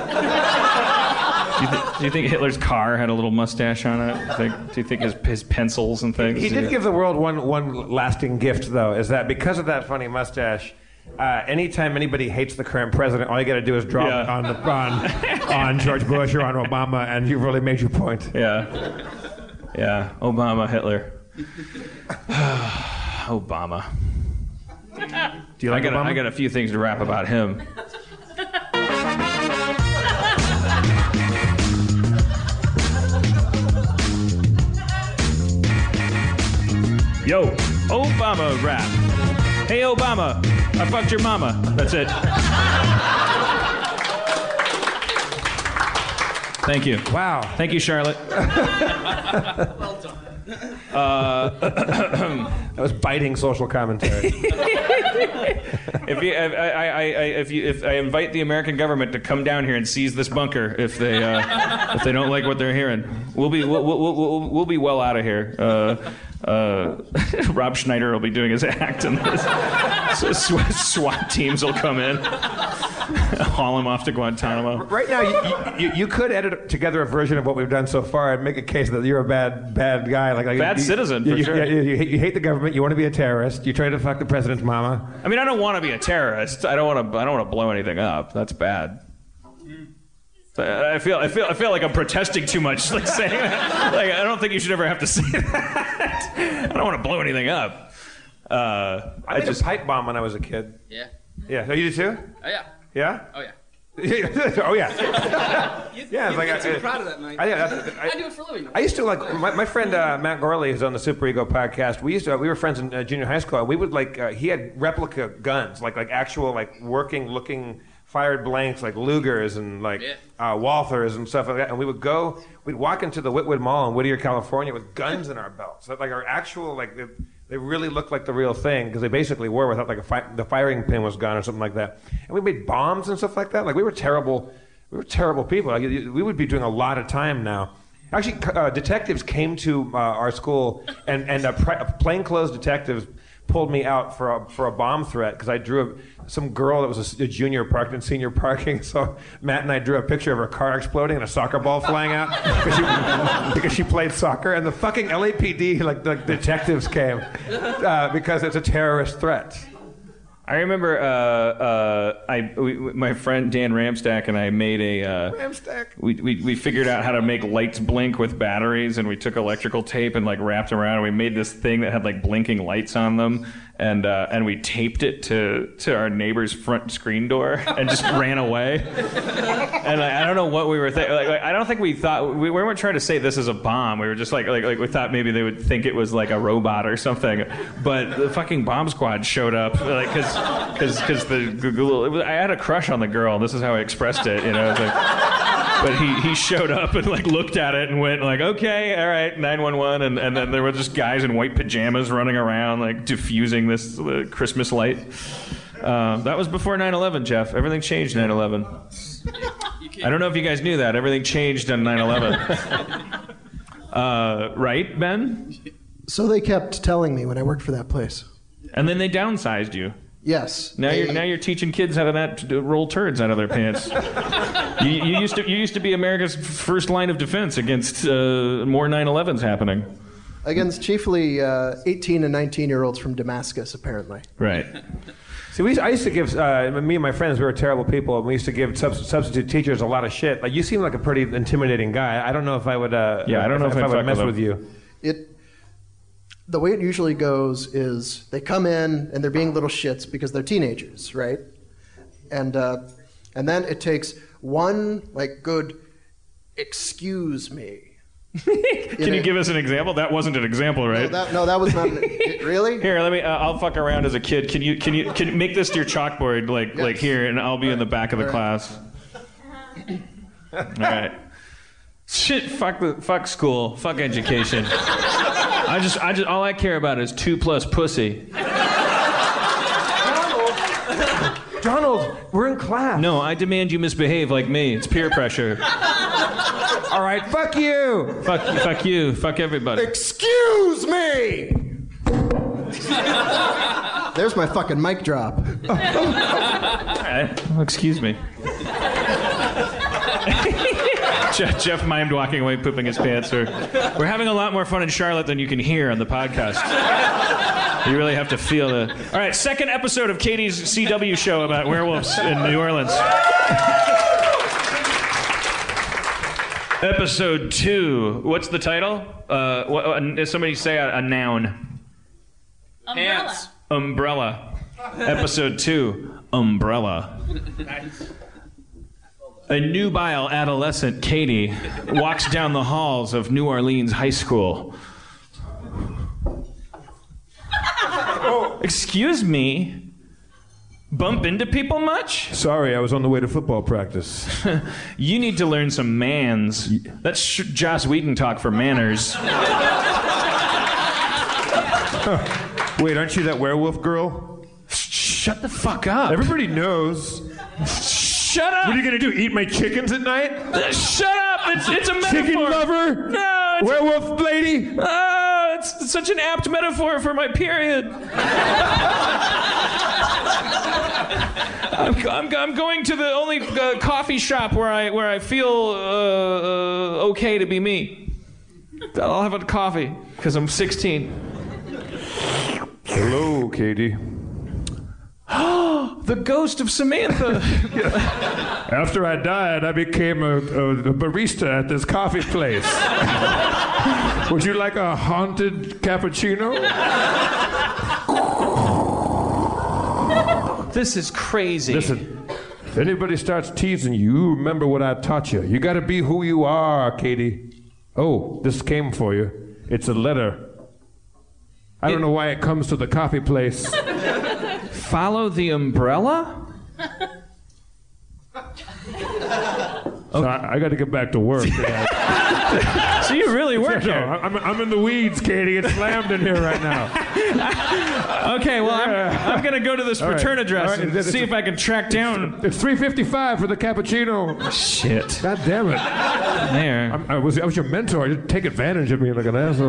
Do you think Hitler's car had a little mustache on it? Do you think his pencils and things? He did give the world one lasting gift, though, is that because of that funny mustache, anytime anybody hates the current president, all you got to do is drop it on George Bush or on Obama, and you've really made your point. Yeah. Obama, Hitler. Obama. Do you like Obama? I got a few things to rap about him. Yo, Obama rap. Hey, Obama, I fucked your mama. That's it. Thank you. Wow. Thank you, Charlotte. Well done. That was biting social commentary. If I invite the American government to come down here and seize this bunker if they don't like what they're hearing, we'll be well out of here. Rob Schneider will be doing his act, and so SWAT teams will come in, haul him off to Guantanamo. Right now, you could edit together a version of what we've done so far and make a case that you're a bad guy, like bad citizen. For sure. You hate the government. You want to be a terrorist. You try to fuck the president's mama. I mean, I don't want to be a terrorist. I don't want to blow anything up. That's bad. I feel like I'm protesting too much, like saying that. Like, I don't think you should ever have to say that. I don't want to blow anything up. I made a pipe bomb when I was a kid. Yeah. Yeah. So you did too? Oh yeah. Yeah? Oh yeah. Oh yeah. Yeah. It's like I'm proud of that, Mike. I do it for a living. I used to like my friend Matt Gorley, who's on the Super Ego podcast. We were friends in junior high school. And we would he had replica guns, like actual working looking fired blanks, like Lugers and Walthers and stuff like that. And we'd walk into the Whitwood Mall in Whittier, California, with guns in our belts. Like our actual they really looked like the real thing because they basically were without the firing pin was gone or something like that. And we made bombs and stuff like that. Like we were terrible people. Like, we would be doing a lot of time now. Actually, detectives came to our school and plainclothes detectives pulled me out for a bomb threat because I drew some girl that was a junior parked in senior parking. So Matt and I drew a picture of her car exploding and a soccer ball flying out because she played soccer. And the fucking LAPD, the detectives came because it's a terrorist threat. I remember my friend Dan Ramstack and I made Ramstack. We figured out how to make lights blink with batteries, and we took electrical tape and wrapped them around, and we made this thing that had blinking lights on them, and we taped it to our neighbor's front screen door and just ran away. And I don't know what we were thinking. I don't think we thought we weren't trying to say this is a bomb. We were just like we thought maybe they would think it was a robot or something. But the fucking bomb squad showed up because I had a crush on the girl. This is how I expressed it, but he showed up and looked at it and went okay, all right, 911, and then there were just guys in white pajamas running around diffusing this Christmas light. That was before 9/11, Jeff. Everything changed 9/11. I don't know if you guys knew that. Everything changed on 9/11. Right, Ben? So they kept telling me when I worked for that place. And then they downsized you. Yes. Now you're teaching kids how to roll turds out of their pants. you used to be America's first line of defense against more 9/11s happening. Against chiefly 18 and 19-year-olds from Damascus, apparently. Right. See, I used to give me and my friends. We were terrible people, and we used to give substitute teachers a lot of shit. You seem like a pretty intimidating guy. I don't know if I would. I don't know if I would mess with you. The way it usually goes is they come in and they're being little shits because they're teenagers, right? And then it takes one good excuse me. Can you give us an example? That wasn't an example, right? No, that was not. Really? Here, let me. I'll fuck around as a kid. Can you make this your chalkboard, like here, and I'll be in the back of the class. All right. Shit. Fuck school. Fuck education. I just all I care about is 2 plus pussy. Donald, we're in class. No, I demand you misbehave like me. It's peer pressure. All right, fuck you. Fuck you. Fuck everybody. Excuse me. There's my fucking mic drop. All right. Well, excuse me. Jeff mimed walking away, pooping his pants. We're having a lot more fun in Charlotte than you can hear on the podcast. You really have to feel the... All right, second episode of Katie's CW show about werewolves in New Orleans. Episode 2. What's the title? Somebody say a noun. Umbrella. Pants. Umbrella. Episode 2. Umbrella. Nice. A nubile adolescent, Katie, walks down the halls of New Orleans High School. Oh, excuse me? Bump into people much? Sorry, I was on the way to football practice. You need to learn some mans. That's Joss Whedon talk for manners. Wait, aren't you that werewolf girl? Shut the fuck up. Everybody knows. Shut up. What are you gonna do? Eat my chickens at night? Shut up. It's a metaphor. Chicken lover? No. Werewolf lady? Oh, it's such an apt metaphor for my period. I'm going to the only coffee shop where I feel okay to be me. I'll have a coffee because I'm 16. Hello, Katie. The ghost of Samantha. After I died, I became a barista at this coffee place. Would you like a haunted cappuccino? This is crazy. Listen, if anybody starts teasing you, remember what I taught you. You gotta be who you are, Katie. Oh, this came for you. It's a letter. I don't know why it comes to the coffee place. Follow the umbrella? So I got to get back to work. So you really work here? I'm in the weeds, Katie. It's slammed in here right now. Okay, well, I'm going to go to this return address and see if I can track down... It's $3.55 for the cappuccino. Shit. God damn it. There. I was your mentor. You didn't take advantage of me like an asshole.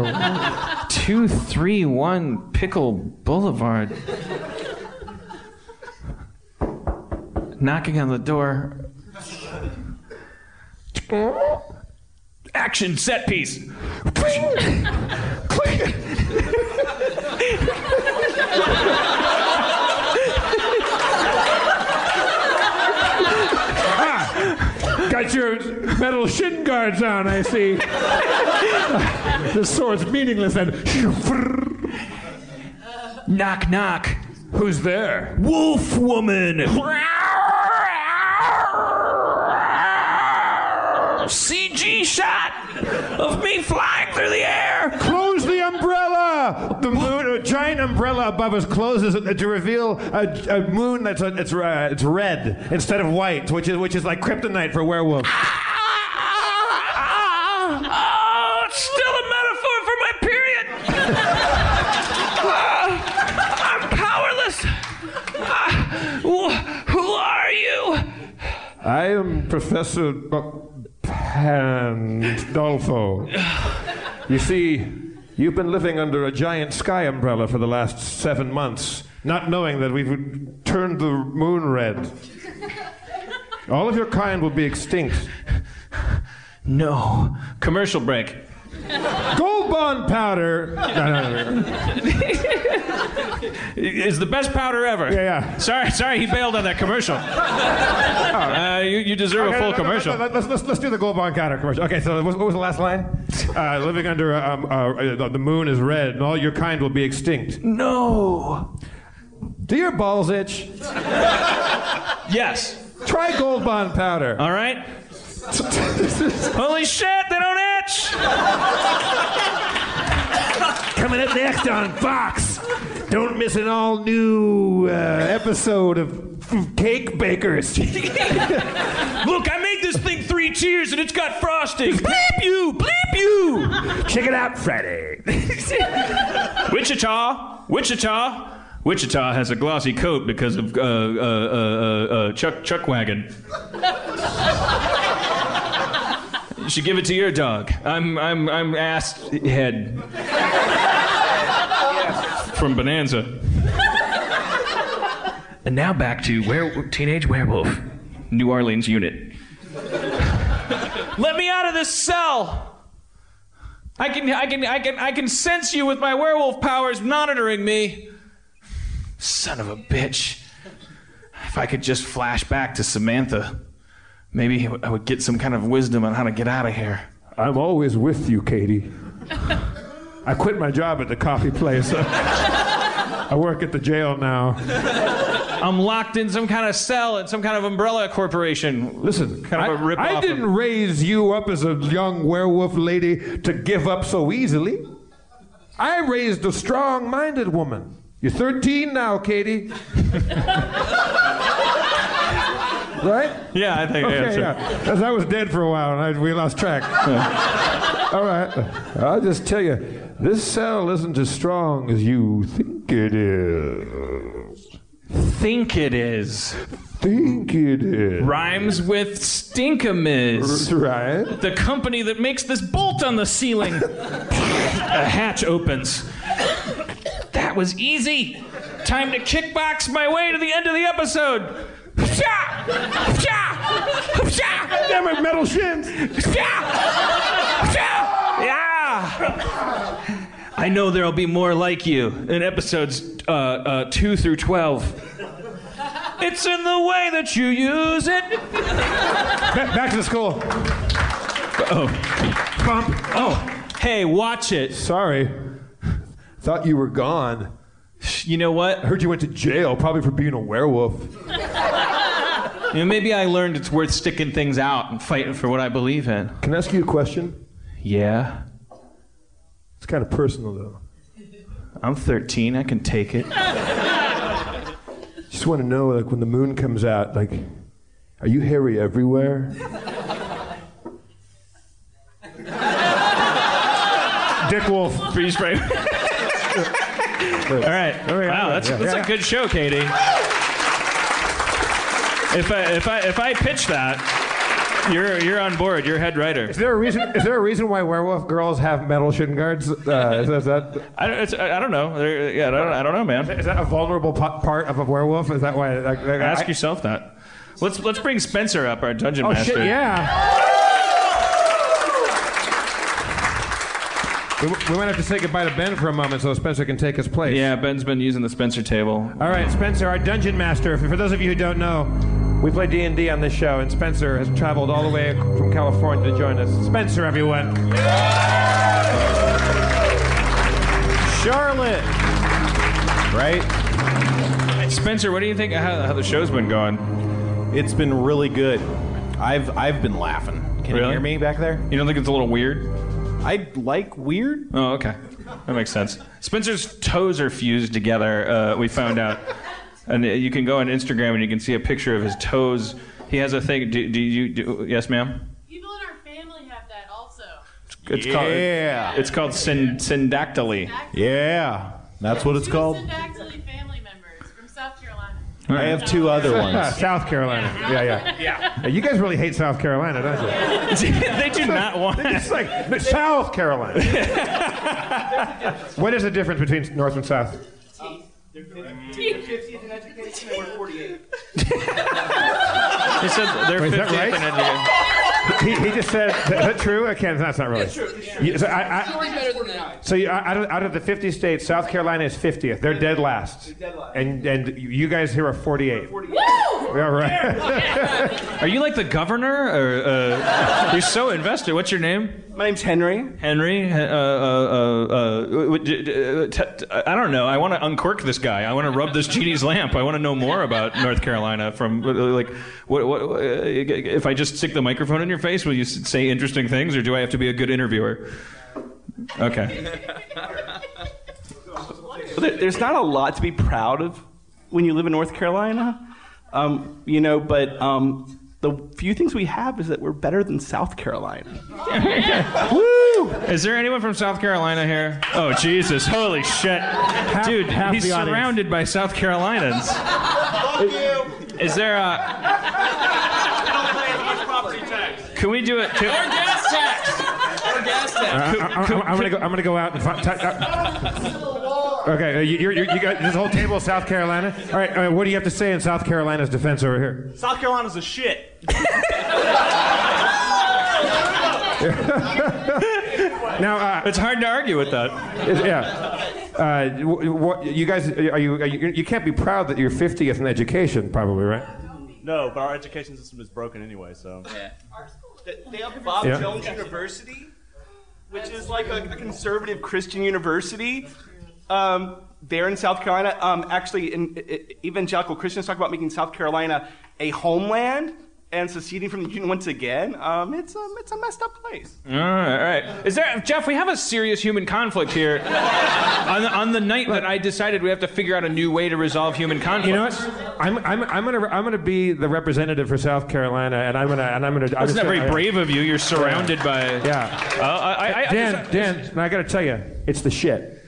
231 Pickle Boulevard. Knocking on the door. Action set piece. Got your metal shin guards on, I see. This sword's meaningless then. Knock, knock. Who's there? Wolf woman. CG shot of me flying through the air. Close the umbrella. The moon, a giant umbrella above us closes to reveal a moon that's it's red instead of white, which is like kryptonite for werewolves. Oh, it's still a metaphor for my period. I'm powerless. Who are you? I am Professor Pandolfo. You see, you've been living under a giant sky umbrella for the last 7 months, not knowing that we've turned the moon red. All of your kind will be extinct. No. Commercial break. Gold Bond powder. Is the best powder ever. Yeah. Sorry, he bailed on that commercial. You deserve a full commercial. Let's do the Gold Bond powder commercial. Okay, so what was the last line? Living under the moon is red, and all your kind will be extinct. No. Do your balls itch? Yes. Try Gold Bond powder. All right. Holy shit, they don't itch! Coming up next on Fox. Don't miss an all-new episode of Cake Bakers. Look, I made this thing 3 tiers and it's got frosting. Bleep you! Bleep you! Check it out Friday. Wichita has a glossy coat because of Chuck Wagon. You should give it to your dog. I'm ass head from Bonanza. And now back to Teenage Werewolf, New Orleans unit. Let me out of this cell. I can sense you with my werewolf powers monitoring me. Son of a bitch. If I could just flash back to Samantha. Maybe I would get some kind of wisdom on how to get out of here. I'm always with you, Katie. I quit my job at the coffee place. I work at the jail now. I'm locked in some kind of cell at some kind of umbrella corporation. Listen, kind of a rip-off. I didn't raise you up as a young werewolf lady to give up so easily. I raised a strong-minded woman. You're 13 now, Katie. Right? Yeah, I think. Okay, yeah. Because I was dead for a while and we lost track. All right. I'll just tell you, this cell isn't as strong as you think it is. Think it is. Think it is. Rhymes with Stinkamiz. Right. The company that makes this bolt on the ceiling. A hatch opens. That was easy. Time to kickbox my way to the end of the episode. Damn it, metal shins. Yeah. I know there'll be more like you in episodes 2 through 12. It's in the way that you use it. Back to the school. Oh. Bump. Oh. Hey, watch it. Sorry. Thought you were gone. You know what? I heard you went to jail, probably for being a werewolf. You know, maybe I learned it's worth sticking things out and fighting for what I believe in. Can I ask you a question? Yeah. It's kind of personal, though. I'm 13. I can take it. Just want to know, like, when the moon comes out, like, are you hairy everywhere? Dick Wolf. Freeze frame. All right. Wow, that's a good show, Katie. If I pitch that, you're on board. You're head writer. Is there a reason why werewolf girls have metal shin guards? Is that? I don't know. I don't know, man. Is that a vulnerable part of a werewolf? Is that why? Ask yourself that. Let's bring Spencer up, our dungeon master. Oh shit! Yeah. We might have to say goodbye to Ben for a moment so Spencer can take his place. Yeah, Ben's been using the Spencer table. All right, Spencer, our dungeon master. For those of you who don't know, we play D&D on this show, and Spencer has traveled all the way from California to join us. Spencer, everyone. Charlotte. Right? Spencer, what do you think how the show's been going? It's been really good. I've been laughing. Can you hear me back there? You don't think it's a little weird? I like weird. Oh, okay. That makes sense. Spencer's toes are fused together, we found out. And you can go on Instagram and you can see a picture of his toes. He has a thing. Do you yes, ma'am? People in our family have that also. It's called syndactyly. Yeah. That's what it's called? Syndactyly family members from South Carolina. I have two other ones. South Carolina. Yeah. You guys really hate South Carolina, don't you? They do not want. It's like South Carolina. What is the difference between North and South? They're 50th in education and we're 48. He said they're 50th right? in education. He just said, is that true? Okay, that's not really. It's true. So out of the 50 states, South Carolina is 50th. They're dead last. And you guys here are 48. Yeah, right. Are you like the governor? Or, you're so invested. What's your name? My name's Henry. Henry? I don't know. I want to uncork this guy. I want to rub this genie's lamp. I want to know more about North Carolina. From like, what? If I just stick the microphone in your face, will you say interesting things, or do I have to be a good interviewer? Okay. There's not a lot to be proud of when you live in North Carolina, but the few things we have is that we're better than South Carolina. Woo! Is there anyone from South Carolina here? Oh, Jesus. Holy shit. Dude, he's surrounded by South Carolinians. Is there a... Can we do it? Or gas tax. Or gas tax. I'm gonna go out and find. Okay, you got this whole table of South Carolina. All right, what do you have to say in South Carolina's defense over here? South Carolina's a shit. Now it's hard to argue with that. You guys are you can't be proud that you're 50th in education, probably, right? No, but our education system is broken anyway, so. Yeah. They have Bob Jones University, which is like a conservative Christian university. There in South Carolina, actually, evangelical Christians talk about making South Carolina a homeland, and seceding from the Union once again, it's a messed up place. All right. Is there, Jeff? We have a serious human conflict here. on the night that I decided we have to figure out a new way to resolve human conflict. You know what? I'm gonna be the representative for South Carolina, and I'm gonna. That's not very brave of you. You're surrounded by. Yeah. Dan, I got to tell you, it's the shit.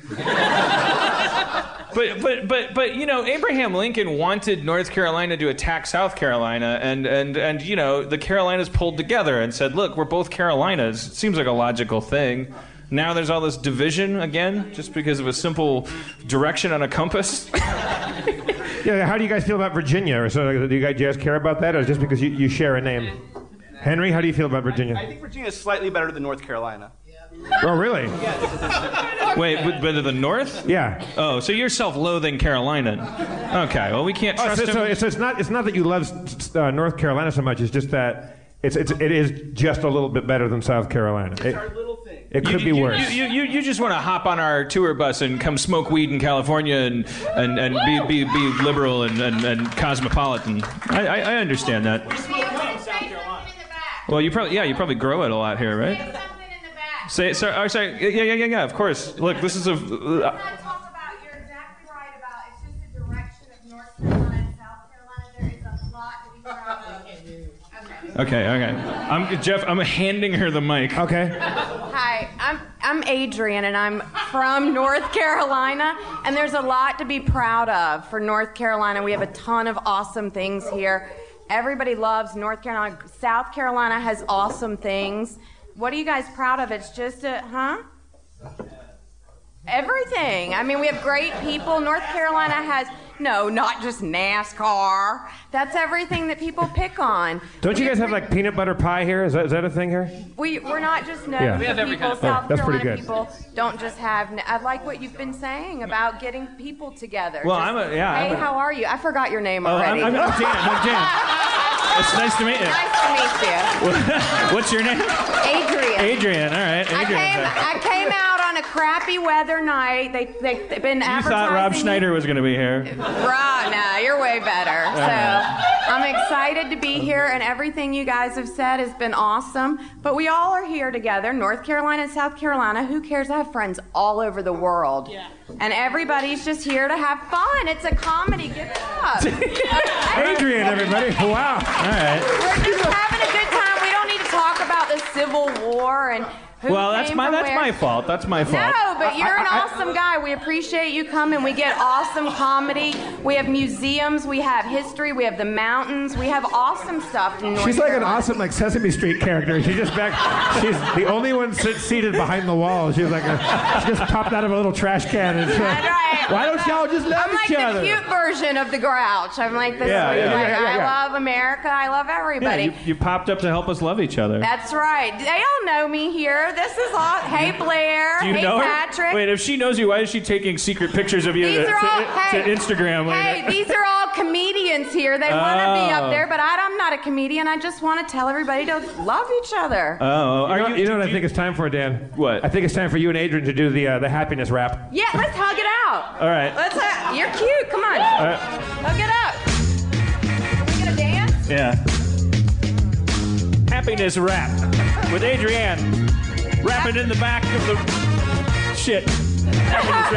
But you know, Abraham Lincoln wanted North Carolina to attack South Carolina, and you know, the Carolinas pulled together and said, look, we're both Carolinas. It seems like a logical thing. Now there's all this division again, just because of a simple direction on a compass. Yeah, how do you guys feel about Virginia? Or so, do you guys care about that, or just because you share a name? Henry, how do you feel about Virginia? I think Virginia is slightly better than North Carolina. Oh, really? Wait, better than North? Yeah. Oh, so you're self-loathing Carolinian. Okay, well, we can't trust him. So it's not that you love North Carolina so much. It's just that it is just a little bit better than South Carolina. It could be worse. You just want to hop on our tour bus and come smoke weed in California and be liberal and cosmopolitan. I understand that. Well, you probably grow it a lot here, right? Sorry. Yeah. Of course. Look, this is a. You're exactly right about. It's just the direction of North Carolina and South Carolina. There is a lot to be proud of. Okay. Jeff, I'm handing her the mic. Okay. Hi, I'm Adrian, and I'm from North Carolina, and there's a lot to be proud of for North Carolina. We have a ton of awesome things here. Everybody loves North Carolina. South Carolina has awesome things. What are you guys proud of? It's just everything. I mean, we have great people. North Carolina has, not just NASCAR. That's everything that people pick on. Don't you guys have like peanut butter pie here? Is that a thing here? We're not just known for people. South that's Carolina pretty good. people don't just have. I like what you've been saying about getting people together. Well, Hey, how are you? I forgot your name already. I'm Jan. It's nice to meet you. Nice to meet you. What's your name? Adrian. All right. I came out on a crappy weather night. They've been advertising. You thought Rob Schneider was going to be here. Rob, no, you're way better. So I'm excited to be here, and everything you guys have said has been awesome. But we all are here together, North Carolina and South Carolina. Who cares? I have friends all over the world. Yeah. And everybody's just here to have fun. It's a comedy. Give it up. Adrian, everybody. Wow. All right. We're just having a good time. We don't need to talk about the Civil War and who that's came my from that's where. my fault. That's my fault. No, but you're an awesome guy. We appreciate you coming. We get awesome comedy. We have museums. We have history. We have the mountains. We have awesome stuff in North She's like Carolina. an awesome Sesame Street character. She's just back. She's the only one seated behind the wall. She's like she just popped out of a little trash can. And That's right. Why don't y'all just love I'm each other? I'm like the cute version of the Grouch. I'm like this. I love America. I love everybody. Yeah, you popped up to help us love each other. That's right. They all know me here. This is all. Hey, Blair. Do you hey, know Patrick. her? Wait, if she knows you, why is she taking secret pictures of you to Instagram later? Hey, these are all comedians here. They want to be up there, but I'm not a comedian. I just want to tell everybody to love each other. Oh, you know what I think it's time for, Dan? What? I think it's time for you and Adrian to do the happiness rap. Yeah, let's hug it out. All right. You're cute. Come on. All right. Hug it up. Are we gonna dance? Yeah. Happiness rap with Adrienne. Rapping in the back of the shit. Happiness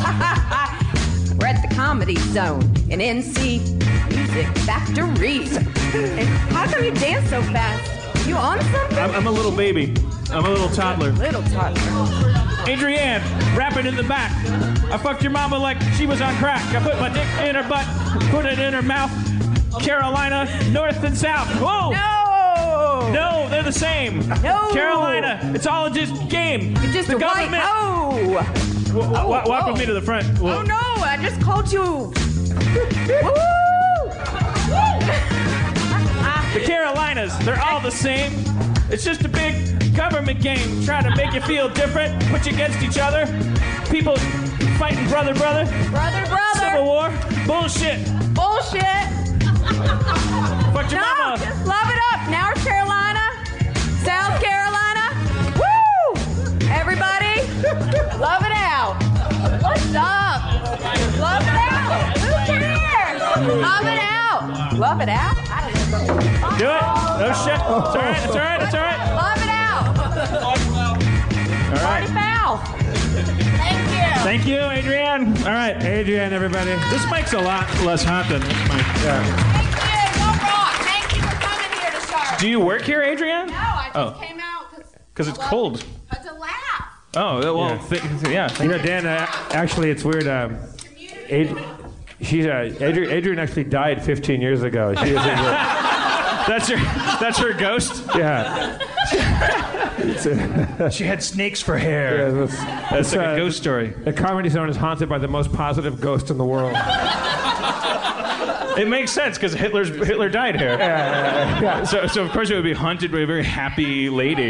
rap. We're at the Comedy Zone in NC Music Factory. And how come you dance so fast? You on something? I'm a little baby. I'm a little toddler. Little toddler. Adrienne, rapping in the back. I fucked your mama like she was on crack. I put my dick in her butt, put it in her mouth. Carolina, north and south. Whoa! No, they're the same. No. Carolina, it's all just game. It's just the a government. Walk with me to the front. Oh no, I just called you. The Carolinas, they're all the same. It's just a big government game trying to make you feel different, put you against each other. People fighting brother. Civil War. Bullshit. Fuck your mama. Just love it up. North Carolina, South Carolina. Woo! Everybody, love it out. What's up? Love it out. Who cares? Love it out. Love it out. I don't know. Do it. Oh shit. It's all right. It's all right. It's all right. Love it out. All right. Foul. Thank you. Thank you, Adrienne. All right, Adrienne, everybody. This mic's a lot less hot than this mic. Thank you. Go rock. Thank you for coming here to Charlotte. Do you work here, Adrienne? No, I just came out because it's cold. to laugh. Oh well, yeah. You know, Dan. Actually, it's weird. Adrienne actually died 15 years ago. She is That's her ghost. Yeah. She had snakes for hair. Yeah, that's like a ghost story. The Comedy Zone is haunted by the most positive ghost in the world. It makes sense because Hitler died here. Yeah. So of course it would be haunted by a very happy lady.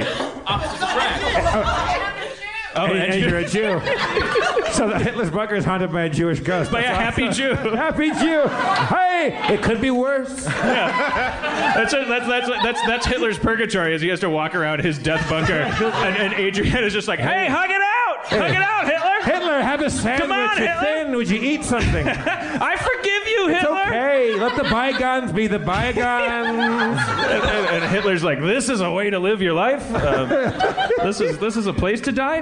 And you're a Jew. So the Hitler's bunker is haunted by a Jewish ghost. By a happy Jew. Happy Jew. Hey, it could be worse. Yeah. That's Hitler's purgatory, is he has to walk around his death bunker, and Adrienne is just like, hey, hug it out, hug it out, Hitler. Hitler, have a sandwich. Come on, You're Hitler. thin. Would you eat something? I forgive you, Hitler. It's okay. Let the bygones be the bygones. And Hitler's like, this is a way to live your life. This is a place to die.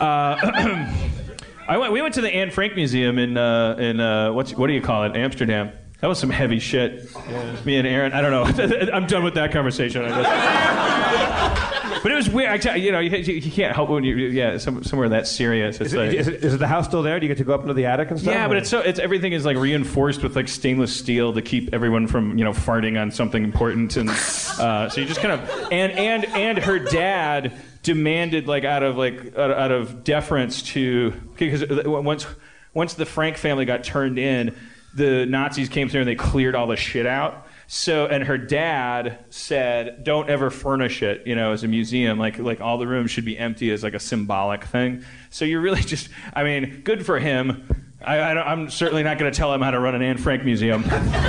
We went to the Anne Frank Museum in what do you call it, Amsterdam. That was some heavy shit. Yeah. Me and Aaron, I don't know. I'm done with that conversation. But it was weird. You can't help when somewhere that serious. It's is the house still there? Do you get to go up into the attic and stuff? Yeah, but it's everything is like reinforced with like stainless steel to keep everyone from farting on something important, and so you just kind of and her dad demanded out of deference to, because once the Frank family got turned in, the Nazis came through and they cleared all the shit out. So, and her dad said, don't ever furnish it, as a museum. Like all the rooms should be empty as like a symbolic thing. So you're really just, good for him. I'm certainly not going to tell him how to run an Anne Frank museum.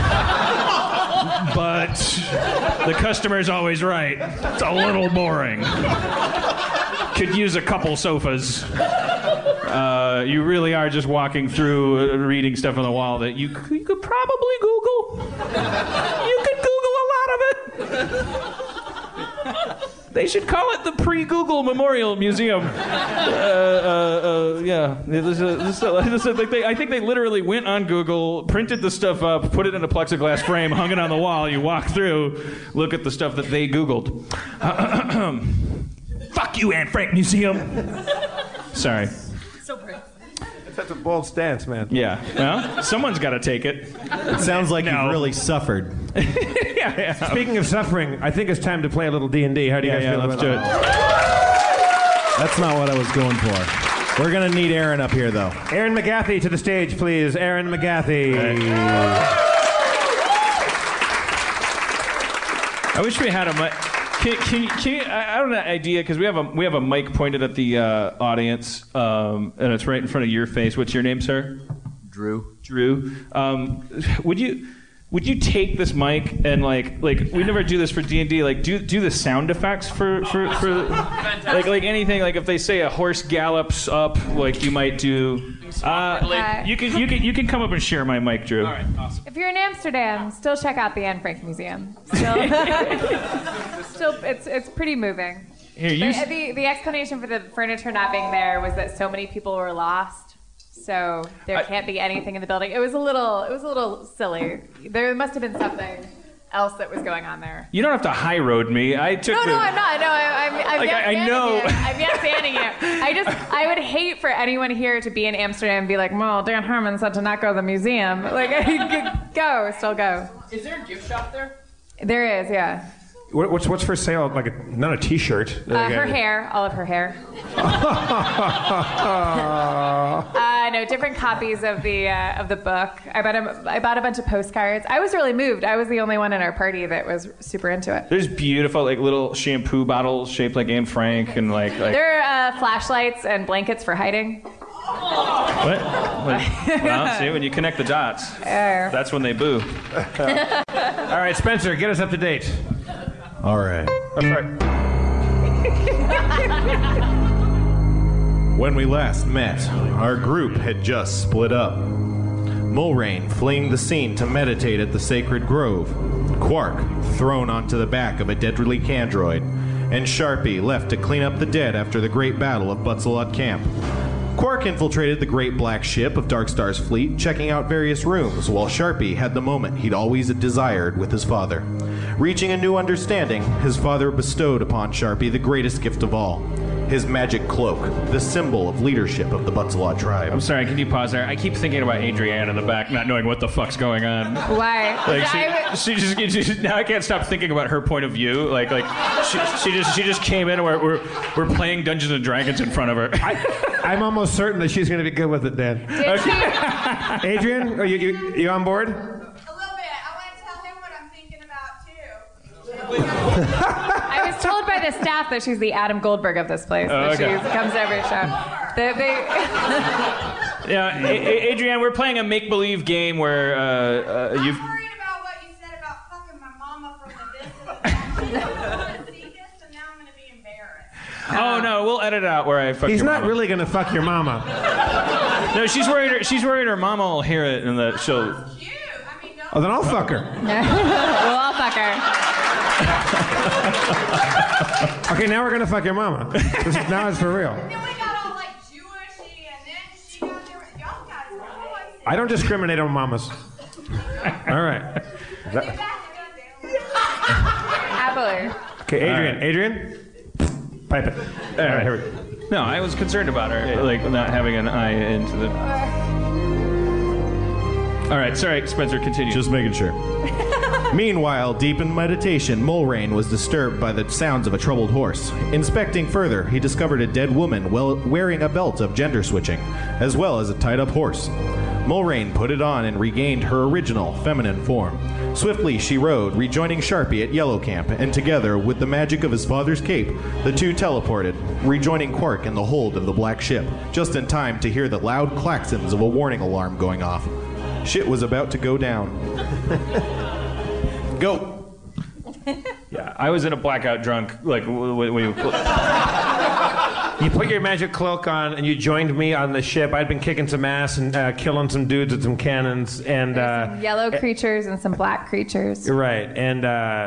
But the customer's always right. It's a little boring. Could use a couple sofas. You really are just walking through, reading stuff on the wall that you could probably Google. You could Google a lot of it. They should call it the pre-Google Memorial Museum. Yeah. I think they literally went on Google, printed the stuff up, put it in a plexiglass frame, hung it on the wall. You walk through, look at the stuff that they Googled. Fuck you, Anne Frank Museum. Sorry. So brave. That's a bold stance, man. Yeah. Well, someone's got to take it. It sounds like you've really suffered. Yeah. Speaking of suffering, I think it's time to play a little D&D. How do you guys feel let's about do it. That's not what I was going for. We're going to need Aaron up here, though. Aaron McGathy to the stage, please. Aaron McGathy. I wish we had a mic. Can you? I don't have an idea, because we have a mic pointed at the audience, and it's right in front of your face. What's your name, sir? Drew. Would you take this mic and like we never do this for D&D, like do the sound effects for like anything, like if they say a horse gallops up, like you might do. You can come up and share my mic, Drew. All right, awesome. If you're in Amsterdam, still check out the Anne Frank Museum. Still, it's pretty moving. Here, the explanation for the furniture not being there was that so many people were lost. So there can't be anything in the building. It was a little silly. There must have been something else that was going on there. You don't have to high road me. I'm not. No, I'm yes anding you. I would hate for anyone here to be in Amsterdam and be like, well, Dan Harmon said to not go to the museum. Like, still go. Is there a gift shop there? There is, yeah. What's for sale? Not a T-shirt. Her hair, all of her hair. No, different copies of the book. I bought a bunch of postcards. I was really moved. I was the only one in our party that was super into it. There's beautiful little shampoo bottles shaped like Anne Frank, and like there are flashlights and blankets for hiding. What? Well, see, when you connect the dots, that's when they boo. All right, Spencer, get us up to date. All right. That's right. When we last met, our group had just split up. Mulrain fleeing the scene to meditate at the sacred grove, Quark thrown onto the back of a deadly Candroid, and Sharpie left to clean up the dead after the great battle of Butzelot Camp. Quark infiltrated the great black ship of Darkstar's fleet, checking out various rooms, while Sharpie had the moment he'd always desired with his father. Reaching a new understanding, his father bestowed upon Sharpie the greatest gift of all, his magic cloak, the symbol of leadership of the Butzelot tribe. I'm sorry, can you pause there? I keep thinking about Adrienne in the back, not knowing what the fuck's going on. Why? Like she just now I can't stop thinking about her point of view. Like she just came in and we're playing Dungeons and Dragons in front of her. I'm almost certain that she's going to be good with it, Dan. Adrienne, are you on board? A little bit. I want to tell him what I'm thinking about too. I was told by the staff that she's the Adam Goldberg of this place. Oh, okay. She comes to every show. Yeah, Adrienne, we're playing a make-believe game where you've. I'm worried about what you said about fucking my mama from the distance. I want to see this, and now I'm going to be embarrassed. Oh no, we'll edit it out where I fuck He's your not mama. really going to fuck your mama. No, she's worried her mama will hear it and that she'll. Oh, then I'll fuck her. We'll all fuck her. Okay, now we're going to fuck your mama. Now it's for real. Then we got all like Jewishy, and then she got there. Y'all guys know I don't discriminate on mamas. All right. Happily. Okay, Adrienne, pipe it. All right, here we go. No, I was concerned about her, like not having an eye into the. All right, sorry, Spencer, continue. Just making sure. Meanwhile, deep in meditation, Mulrain was disturbed by the sounds of a troubled horse. Inspecting further, he discovered a dead woman wearing a belt of gender switching, as well as a tied-up horse. Mulrain put it on and regained her original feminine form. Swiftly she rode, rejoining Sharpie at Yellow Camp, and together, with the magic of his father's cape, the two teleported, rejoining Quark in the hold of the black ship, just in time to hear the loud klaxons of a warning alarm going off. Shit was about to go down. Go. Yeah, I was in a blackout drunk, like when you. You put your magic cloak on and you joined me on the ship. I'd been kicking some ass and killing some dudes with some cannons and some yellow creatures and some black creatures. Right, and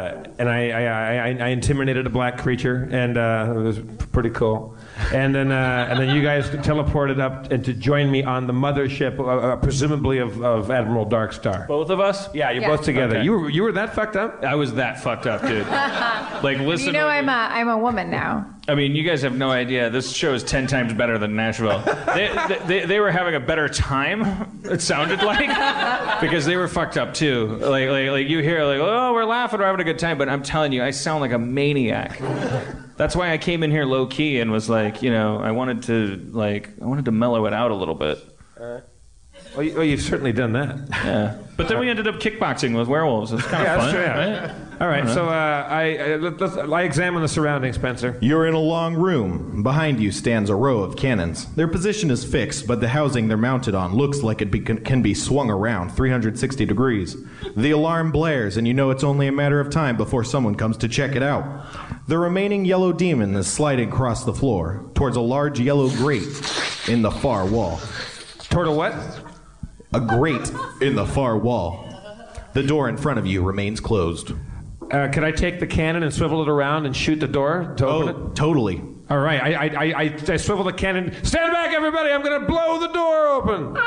I intimidated a black creature and it was pretty cool. And then you guys teleported up and to join me on the mothership, presumably of Admiral Darkstar. Both of us? Yeah, you're both together. Okay. You were that fucked up? I was that fucked up, dude. Like, listen. You know, I'm a woman now. I mean, you guys have no idea. This show is 10 times better than Nashville. They were having a better time, it sounded like, because they were fucked up too. Like you hear, like, oh, we're laughing, we're having a good time, but I'm telling you, I sound like a maniac. That's why I came in here low key and was like, you know, I wanted to mellow it out a little bit. Well, you've certainly done that. Yeah. But then we ended up kickboxing with werewolves. It's kind of fun, true, yeah. right? All right, so I examine the surroundings, Spencer. You're in a long room. Behind you stands a row of cannons. Their position is fixed, but the housing they're mounted on looks like it can be swung around 360 degrees. The alarm blares, and you know it's only a matter of time before someone comes to check it out. The remaining yellow demon is sliding across the floor towards a large yellow grate in the far wall. Toward a what? A grate in the far wall. The door in front of you remains closed. Could I take the cannon and swivel it around and shoot the door to open it? Totally. All right, I swivel the cannon. Stand back, everybody! I'm going to blow the door open.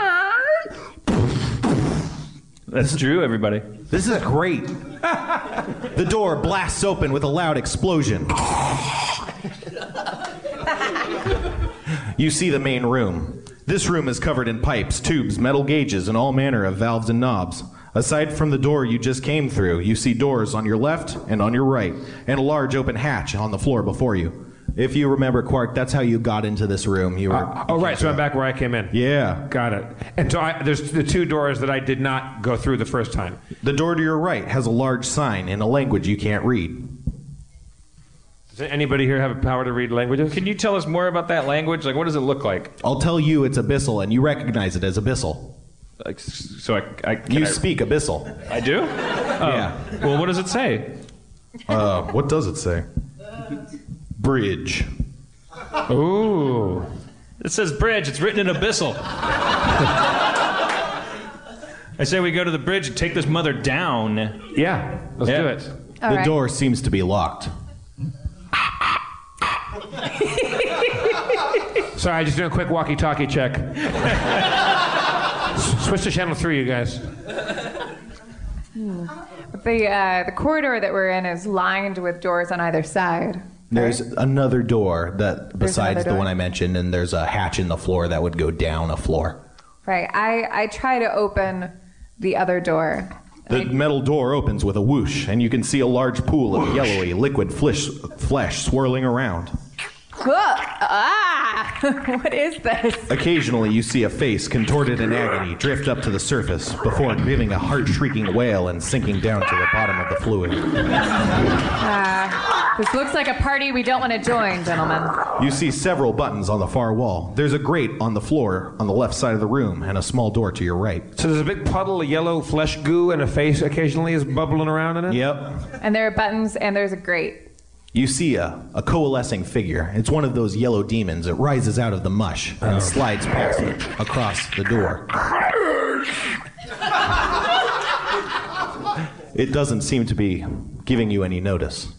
That's true, everybody. This is great. The door blasts open with a loud explosion. You see the main room. This room is covered in pipes, tubes, metal gauges, and all manner of valves and knobs. Aside from the door you just came through, you see doors on your left and on your right, and a large open hatch on the floor before you. If you remember, Quark, that's how you got into this room. You were. Right, so I'm back where I came in. Yeah. Got it. And so there's the two doors that I did not go through the first time. The door to your right has a large sign in a language you can't read. Does anybody here have a power to read languages? Can you tell us more about that language? Like, what does it look like? I'll tell you it's Abyssal, and you recognize it as Abyssal. Like, so you speak Abyssal. I do? Yeah. Well, what does it say? What does it say? Bridge. Ooh. It says bridge. It's written in Abyssal. I say we go to the bridge and take this mother down. Yeah, let's do it. The door seems to be locked. Sorry, I just doing a quick walkie-talkie check. Switch to channel 3, you guys. The corridor that we're in is lined with doors on either side. There's another door that besides another the door? one I mentioned, and there's a hatch in the floor that would go down a floor. Right. I try to open the other door. The metal door opens with a whoosh, and you can see a large pool of yellowy liquid flesh swirling around. What is this? Occasionally, you see a face contorted in agony drift up to the surface before giving a heart-shrieking wail and sinking down to the bottom of the fluid. This looks like a party we don't want to join, gentlemen. You see several buttons on the far wall. There's a grate on the floor on the left side of the room and a small door to your right. So there's a big puddle of yellow flesh goo and a face occasionally is bubbling around in it? Yep. And there are buttons and there's a grate. You see a coalescing figure. It's one of those yellow demons. It rises out of the mush and slides past it across the door. It doesn't seem to be giving you any notice.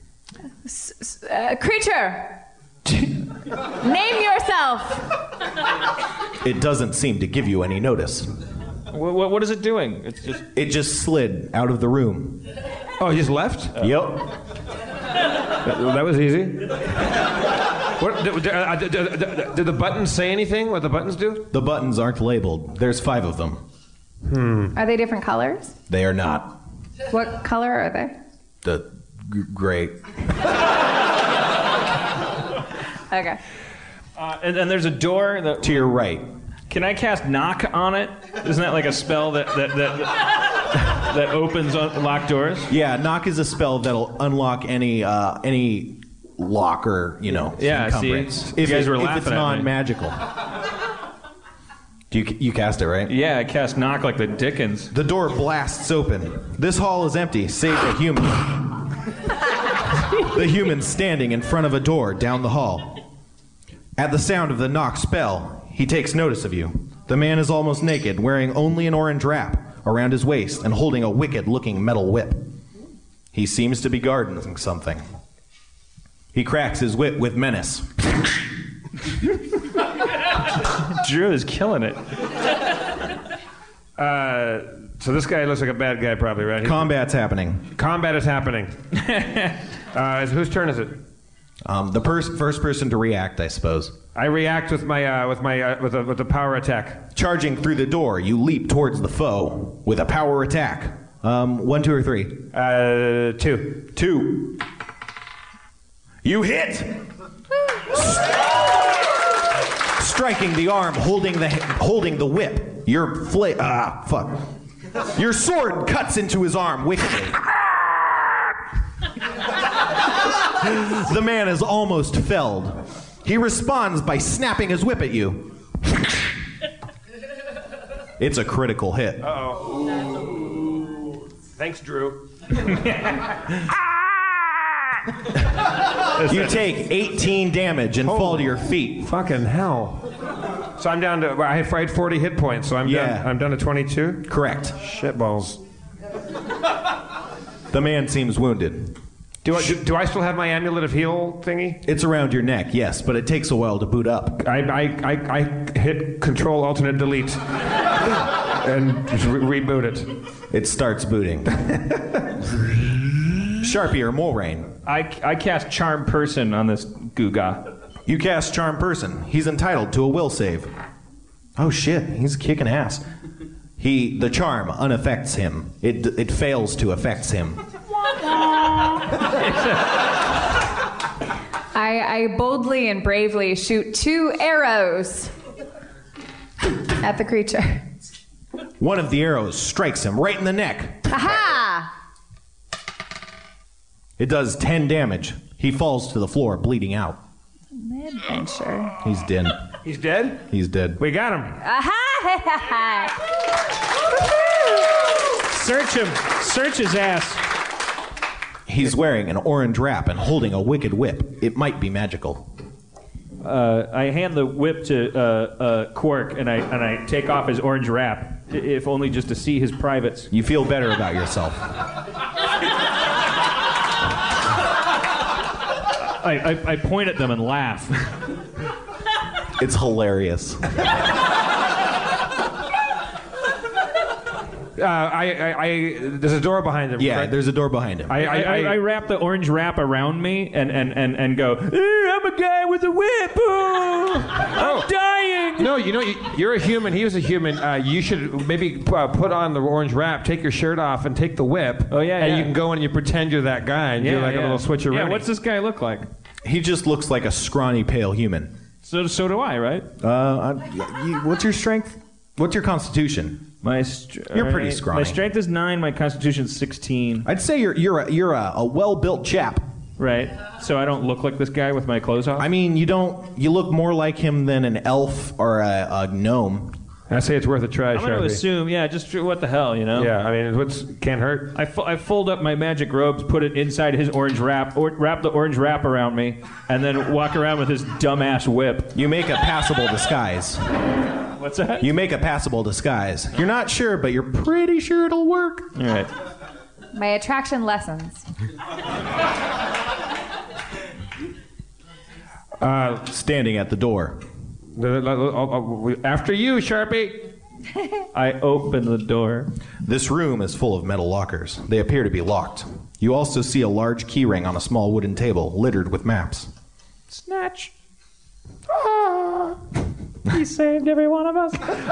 Creature! Name yourself! It doesn't seem to give you any notice. What is it doing? It just slid out of the room. Oh, he just left? Yep. That was easy. What, did the buttons say anything? What the buttons do? The buttons aren't labeled. There's 5 of them. Are they different colors? They are not. What color are they? The gray. Okay. And there's a door to your right. Can I cast knock on it? Isn't that like a spell that opens locked doors? Yeah, knock is a spell that'll unlock any lock or encumbrance. See, If you guys were if laughing it's at me. non-magical. You cast it, right? Yeah, I cast knock like the Dickens. The door blasts open. This hall is empty, save a human. The human standing in front of a door down the hall. At the sound of the knock spell, he takes notice of you. The man is almost naked, wearing only an orange wrap around his waist and holding a wicked-looking metal whip. He seems to be guarding something. He cracks his whip with menace. Drew is killing it. So this guy looks like a bad guy, probably, right? Combat's happening. Combat is happening. Whose turn is it? The first person to react, I suppose. I react with the power attack. Charging through the door, you leap towards the foe with a power attack. 1, 2, or 3? 2. 2. You hit. Striking the arm, holding the whip. Your sword cuts into his arm wickedly. The man is almost felled. He responds by snapping his whip at you. It's a critical hit. Uh-oh. Thanks, Drew. You take 18 damage and fall to your feet. Fucking hell. So I'm down to, I had 40 hit points, so I'm down to 22? Correct. Shitballs. The man seems wounded. Do I still have my amulet of heal thingy? It's around your neck, yes, but it takes a while to boot up. I hit Control Alternate Delete and just reboot it. It starts booting. Sharpie or Mulrain? I cast Charm Person on this Guga. You cast Charm Person. He's entitled to a will save. Oh shit, he's kicking ass. The charm unaffects him. It fails to affect him. I boldly and bravely shoot 2 arrows at the creature. One of the arrows strikes him right in the neck. Aha! It does 10 damage. He falls to the floor, bleeding out. Adventure. He's dead. He's dead? He's dead. We got him. Aha! Search him. Search his ass. He's wearing an orange wrap and holding a wicked whip. It might be magical. I hand the whip to Quark, and I take off his orange wrap. if only just to see his privates. You feel better about yourself. I point at them and laugh. It's hilarious. There's a door behind him. Yeah, right? there's a door behind him. I wrap the orange wrap around me and go, I'm a guy with a whip. I'm dying. No, you're a human. He was a human. You should maybe put on the orange wrap, take your shirt off, and take the whip. Oh, yeah, and yeah. you can go in and you pretend you're that guy and do like a little switcheroo. Yeah, what's this guy look like? He just looks like a scrawny, pale human. So do I, right? What's your strength? What's your constitution? You're pretty scrawny. My strength is 9. My constitution's 16. I'd say you're a well-built chap. Right. So I don't look like this guy with my clothes off? I mean, you don't. You look more like him than an elf or a gnome. I say it's worth a try, I'm going to assume, just what the hell, Yeah, I mean, can't hurt. I fold up my magic robes, put it inside his orange wrap, or wrap the orange wrap around me, and then walk around with his dumbass whip. You make a passable disguise. What's that? You make a passable disguise. You're not sure, but you're pretty sure it'll work. All right. My attraction lessons. Standing at the door. After you, Sharpie. I open the door. This room is full of metal lockers. They appear to be locked. You also see a large keyring on a small wooden table littered with maps. Snatch. He saved every one of us.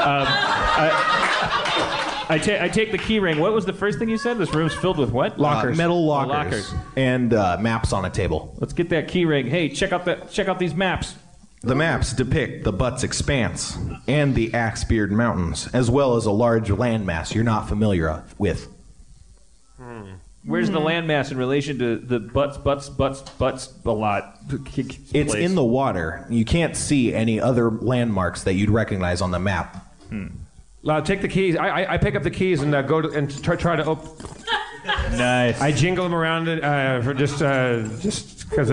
I take the key ring. What was the first thing you said? This room's filled with what? Lockers. Metal lockers. Lockers. And maps on a table. Let's get that key ring. Hey, check out these maps. The maps depict the Butts Expanse and the Axebeard Mountains, as well as a large landmass you're not familiar with. Where's the landmass in relation to the butts a lot? It's in the water. You can't see any other landmarks that you'd recognize on the map. Take the keys. I pick up the keys and go to, and try to open. Nice. I jingle them around it for just because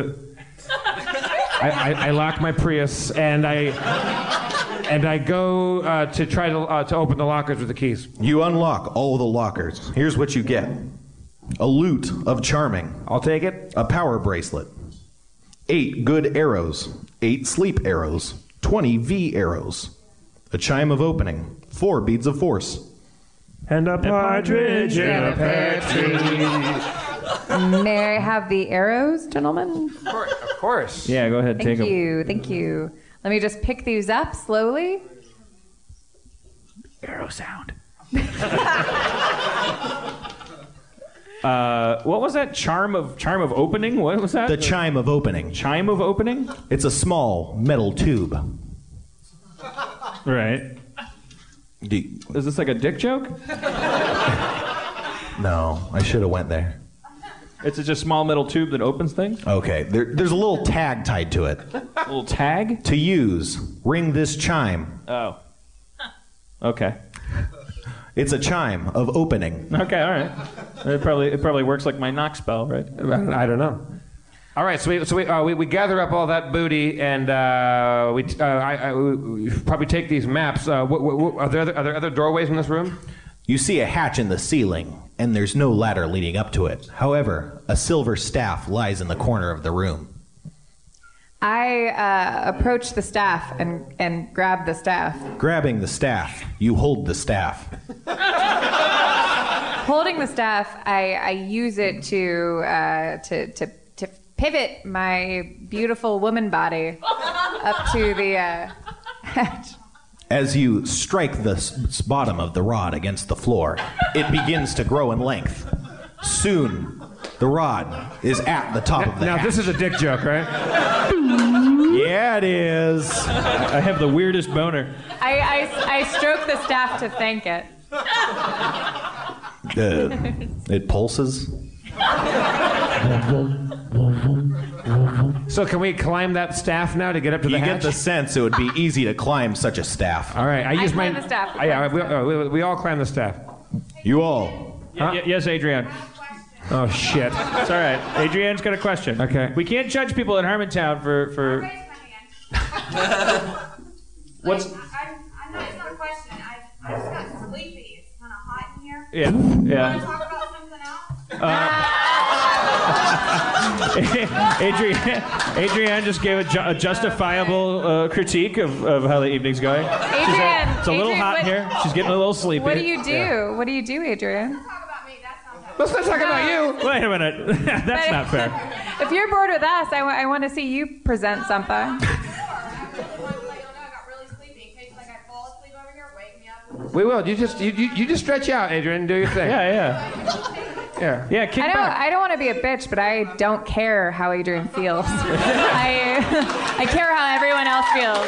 I lock my Prius and I go to try to open the lockers with the keys. You unlock all the lockers. Here's what you get. A lute of charming. I'll take it. A power bracelet. 8 good arrows. 8 sleep arrows. 20 V arrows. A chime of opening. 4 beads of force. And a partridge in a pear tree. May I have the arrows, gentlemen? Of course. Yeah, go ahead. Take them. Thank you. Let me just pick these up slowly. Arrow sound. What was that? Charm of opening? What was that? The chime of opening. Chime of opening? It's a small metal tube. Right. Is this like a dick joke? No, I should have went there. It's just a small metal tube that opens things? Okay, there's a little tag tied to it. A little tag? To use, ring this chime. Oh. Okay. It's a chime of opening. Okay, all right. It probably works like my knock spell, right? I don't know. All right, so we gather up all that booty and we probably take these maps. Are there other doorways in this room? You see a hatch in the ceiling, and there's no ladder leading up to it. However, a silver staff lies in the corner of the room. I approach the staff and grab the staff. Grabbing the staff, you hold the staff. Holding the staff, I use it to pivot my beautiful woman body up to the hatch. As you strike the bottom of the rod against the floor, it begins to grow in length. Soon, the rod is at the top of the hatch. Now, this is a dick joke, right? Yeah, it is. I have the weirdest boner. I stroke the staff to thank it. It pulses. So can we climb that staff now to get up to the hatch? You get the sense it would be easy to climb such a staff. All right, I climb the staff. Yeah, we all climb the staff. You all. Yes, Adrienne. Oh, shit. It's all right. Adrienne's got a question. Okay. We can't judge people in Harmontown for... What's... I'm not, it's not a question. I just got sleepy. Yeah. Adrienne just gave a justifiable critique of how the evening's going. Adrienne, it's a little hot here. She's getting a little sleepy. What do you do? Yeah. What do you do, Adrienne? Let's not talk about you. Wait a minute. That's not fair. If you're bored with us, I want to see you present something. We will. You just stretch out, Adrian, and do your thing. Yeah. Kick back. I don't want to be a bitch, but I don't care how Adrian feels. I care how everyone else feels.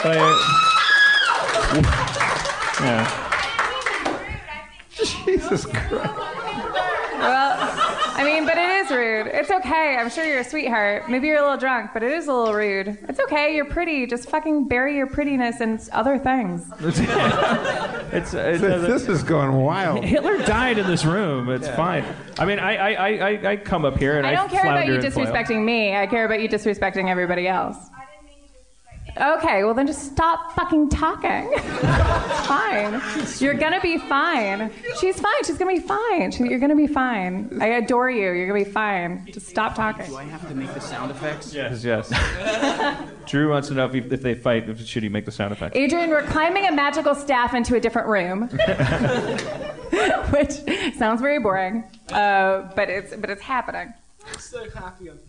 Yeah. Jesus Christ. Well, I mean, but it is rude. It's okay. I'm sure you're a sweetheart. Maybe you're a little drunk, but it is a little rude. It's okay. You're pretty. Just fucking bury your prettiness in other things. This is going wild. Hitler died in this room. It's fine. I mean, I come up here and I don't care about you flounder and flail. disrespecting me. I care about you disrespecting everybody else. Okay, well then just stop fucking talking. It's fine. You're gonna be fine. She's fine. She's gonna be fine. You're gonna be fine. I adore you. You're gonna be fine. Just stop talking. Do I have to make the sound effects? Yes. Drew wants to know if they fight, should he make the sound effects? Adrian, we're climbing a magical staff into a different room, which sounds very boring, but it's happening. I'm so happy I'm here.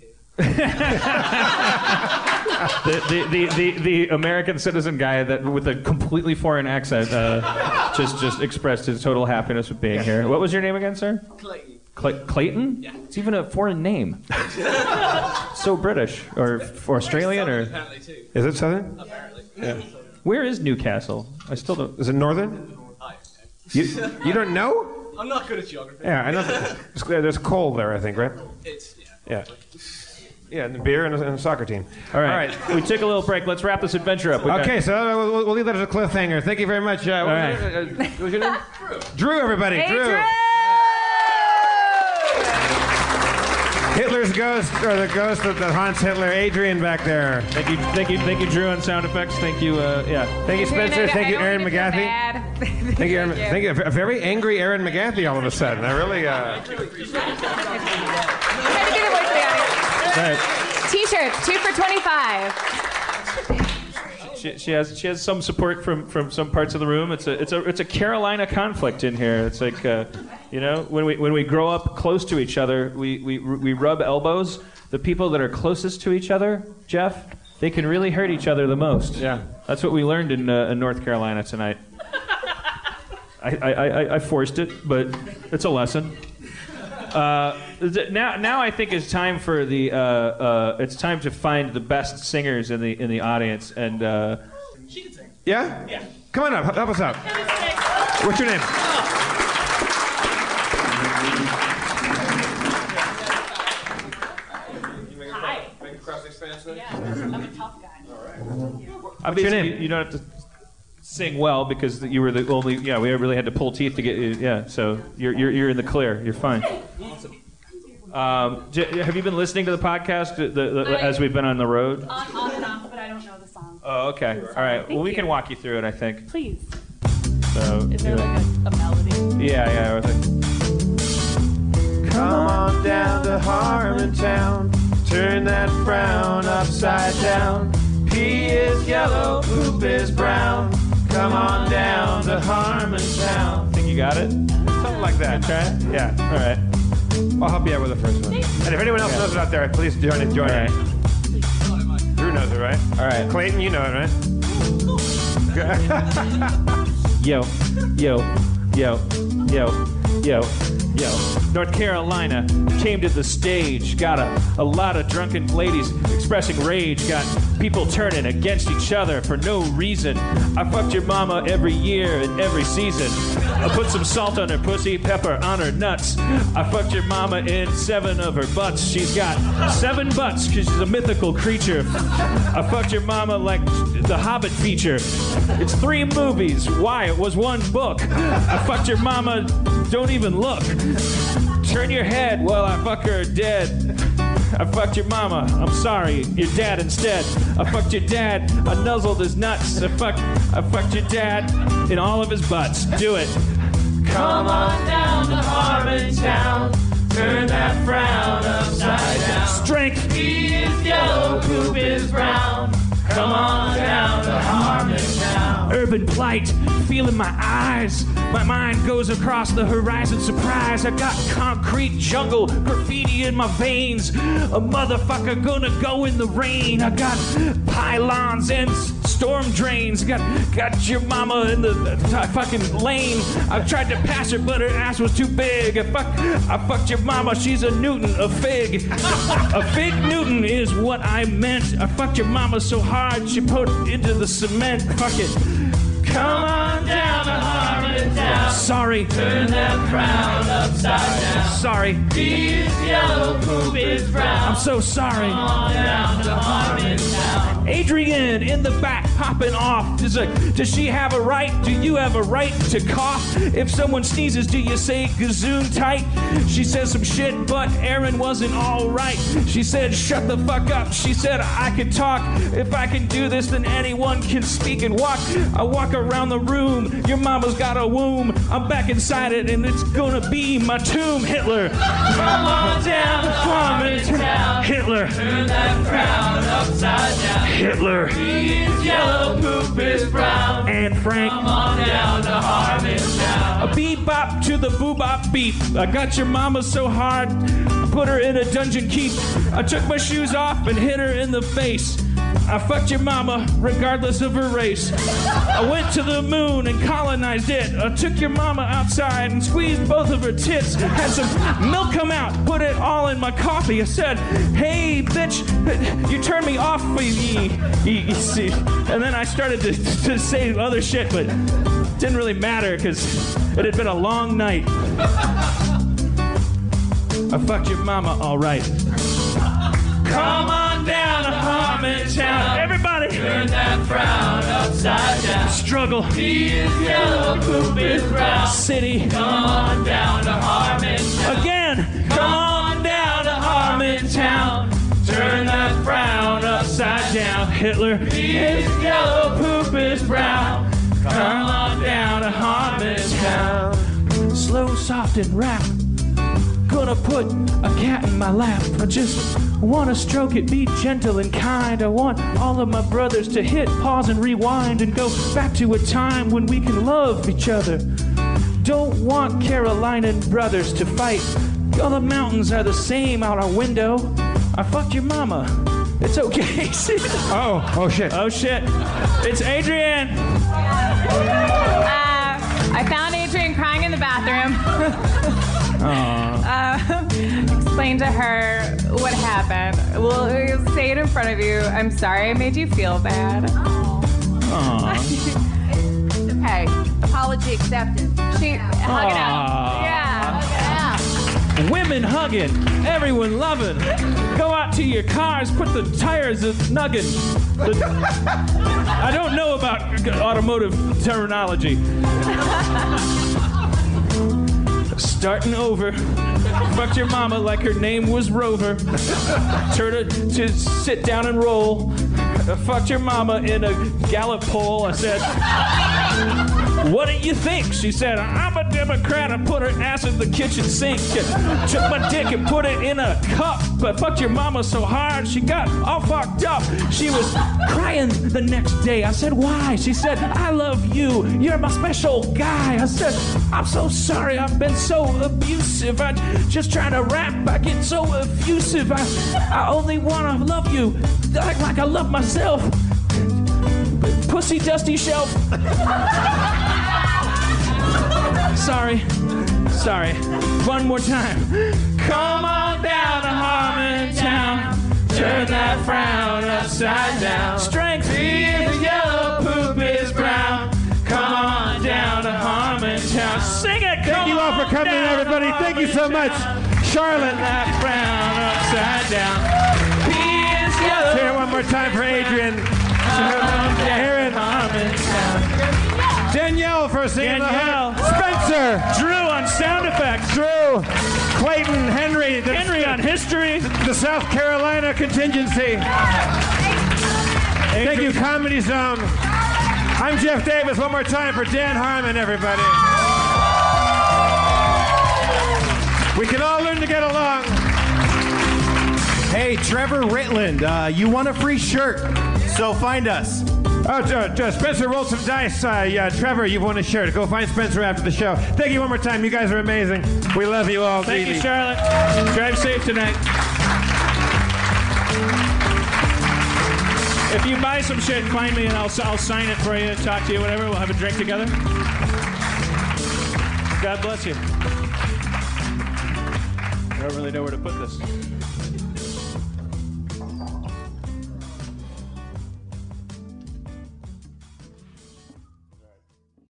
the American citizen guy that with a completely foreign accent just expressed his total happiness with being here. What was your name again, sir? Clayton. Clayton? Yeah. It's even a foreign name. So British or Australian or? Apparently too. Is it southern? Apparently. Yeah. Where is Newcastle? I still don't. Is it northern? You don't know? I'm not good at geography. Yeah, I know. There's coal there, I think, right? Yeah. Yeah, and beer and a soccer team. All right. We took a little break. Let's wrap this adventure up. Okay, so we'll leave that as a cliffhanger. Thank you very much. All right. What was your name? Drew, everybody. Hey, Drew. Hitler's ghost, or the ghost that haunts Hitler, Adrian back there. Thank you, Drew, on sound effects. Thank you, Thank you, Spencer. Thank you, Aaron McGathy. Thank you, Aaron. Thank you. A very angry Aaron McGathy all of a sudden. I really. Right. T-shirts, 2 for $25. She has some support from some parts of the room. It's a Carolina conflict in here. It's like when we grow up close to each other, we rub elbows. The people that are closest to each other, Jeff, they can really hurt each other the most. Yeah, that's what we learned in North Carolina tonight. I forced it, but it's a lesson. Now I think it's time for it's time to find the best singers in the audience and. She can sing. Yeah? Yeah. Come on up. Help us out. What's your name? Hi. Make a cross expansion. Yeah, I'm a tough guy. All right. What's your name? You don't have to sing well because you were the only. Yeah, we really had to pull teeth to get you. Yeah, so you're in the clear. You're fine. Have you been listening to the podcast as we've been on the road? On and off, but I don't know the song. Oh, okay. All right. Well, we can walk you through it, I think. Please. So, is there like a melody? Yeah. Come on down to Harmontown. Turn that frown upside down. Pee is yellow, poop is brown. Come on down to Harmontown. Think you got it? Something like that. Try it? Yeah. All right. I'll help you out with the first one. And if anyone else knows it out there, please join it. Drew knows it, right? All right. Clayton, you know it, right? Yo. North Carolina came to the stage. Got a lot of drunken ladies expressing rage. Got people turning against each other for no reason. I fucked your mama every year and every season. I put some salt on her pussy, pepper on her nuts. I fucked your mama in 7 of her butts. She's got 7 butts because she's a mythical creature. I fucked your mama like the Hobbit feature. It's 3 movies. Why? It was 1 book. I fucked your mama. Don't even look. Turn your head while I fuck her dead. I fucked your mama. I'm sorry. Your dad instead. I fucked your dad. I nuzzled his nuts. I fucked your dad in all of his butts. Do it. Come on down to Harmontown. Turn that frown upside down. Strength. Pee is yellow, poop is brown. Come on down to Harmontown. Urban plight, feeling my eyes. My mind goes across the horizon. Surprise, I got concrete jungle graffiti in my veins. A motherfucker gonna go in the rain. I got pylons and storm drains. Got your mama in the fucking lane. I tried to pass her, but her ass was too big. I fucked your mama, she's a Newton, a fig. A fig Newton is what I meant. I fucked your mama so hard, she put into the cement. Fuck it. Come on down to Harmontown. Sorry. Turn that frown upside down. Sorry. Pee is yellow, poop is brown. I'm so sorry. Come on down to Harmontown. Adrian in the back popping off. Does she have a right? Do you have a right to cough? If someone sneezes, do you say gazoon tight? She says some shit, but Aaron wasn't all right. She said, shut the fuck up. She said, I can talk. If I can do this, then anyone can speak and walk. I walk around the room. Your mama's got a womb. I'm back inside it, and it's gonna be my tomb. Hitler. Come on down to Harmontown. Hitler. Turn that frown upside down. Hitler. Pee is yellow, poop is brown. And Frank. Come on down to Harmontown. A bebop to the boobop beat. I got your mama so hard, I put her in a dungeon keep. I took my shoes off and hit her in the face. I fucked your mama regardless of her race. I went to the moon and colonized it. I took your mama outside and squeezed both of her tits. Had some milk come out, put it all in my coffee. I said, hey, bitch, you turned me off. You see. And then I started to say other shit, but it didn't really matter because it had been a long night. I fucked your mama all right. Come on down to Harmontown. Everybody. Turn that frown upside down. Struggle. Pee is yellow, poop is brown. City. Come on down to Harmontown. Again. Come on down to Harmontown. Turn that frown upside down. Hitler. Pee is yellow, poop is brown. Come on down to Harmontown. Slow, soft, and rap. Gonna put a cat in my lap. I just wanna stroke it, be gentle and kind. I want all of my brothers to hit pause and rewind and go back to a time when we can love each other. Don't want Carolinian brothers to fight. All the mountains are the same out our window. I fucked your mama. It's okay. Oh shit. Oh shit. It's Adrian. I found Adrian crying in the bathroom. Explain to her what happened. We'll say it in front of you. I'm sorry I made you feel bad. It's okay. Apology accepted. She hug it out. Yeah. Women hugging, everyone loving. Go out to your cars, put the tires nugging. I don't know about automotive terminology. Starting over. Fucked your mama like her name was Rover. Turned her to sit down and roll. Fucked your mama in a gallop pole. I said, what do you think? She said, I'm a Democrat. I put her ass in the kitchen sink. Took my dick and put it in a cup. But fucked your mama so hard she got all fucked up. She was crying the next day. I said, why? She said, I love you. You're my special guy. I said, I'm so sorry. I've been so abusive. I just try to rap. I get so effusive. I only want to love you like I love myself. Pussy dusty shelf. Sorry. One more time. Come on down to Harmontown. Turn that frown upside down. Strength. Pee is yellow, poop is brown. Come on down to Harmontown. Sing it. Thank you all for coming, everybody. Thank you so much. Charlotte. Turn that frown upside down. Pee is yellow. Say it one more time for Adrian. Aaron. Danielle for singing the hook. Spencer. Drew on sound effects. Drew. Clayton. Henry. Henry on history. The South Carolina contingency. Thank you, Comedy Zone. I'm Jeff Davis. One more time for Dan Harmon, everybody. We can all learn to get along. Hey, Trevor Ritland, you won a free shirt, so find us. Oh, Spencer rolled some dice. Trevor, you've won a shirt. Go find Spencer after the show. Thank you one more time. You guys are amazing. We love you all. Thank you, Dee Dee. Charlotte. Drive safe tonight. If you buy some shit, find me and I'll sign it for you, talk to you, whatever. We'll have a drink together. God bless you. I don't really know where to put this.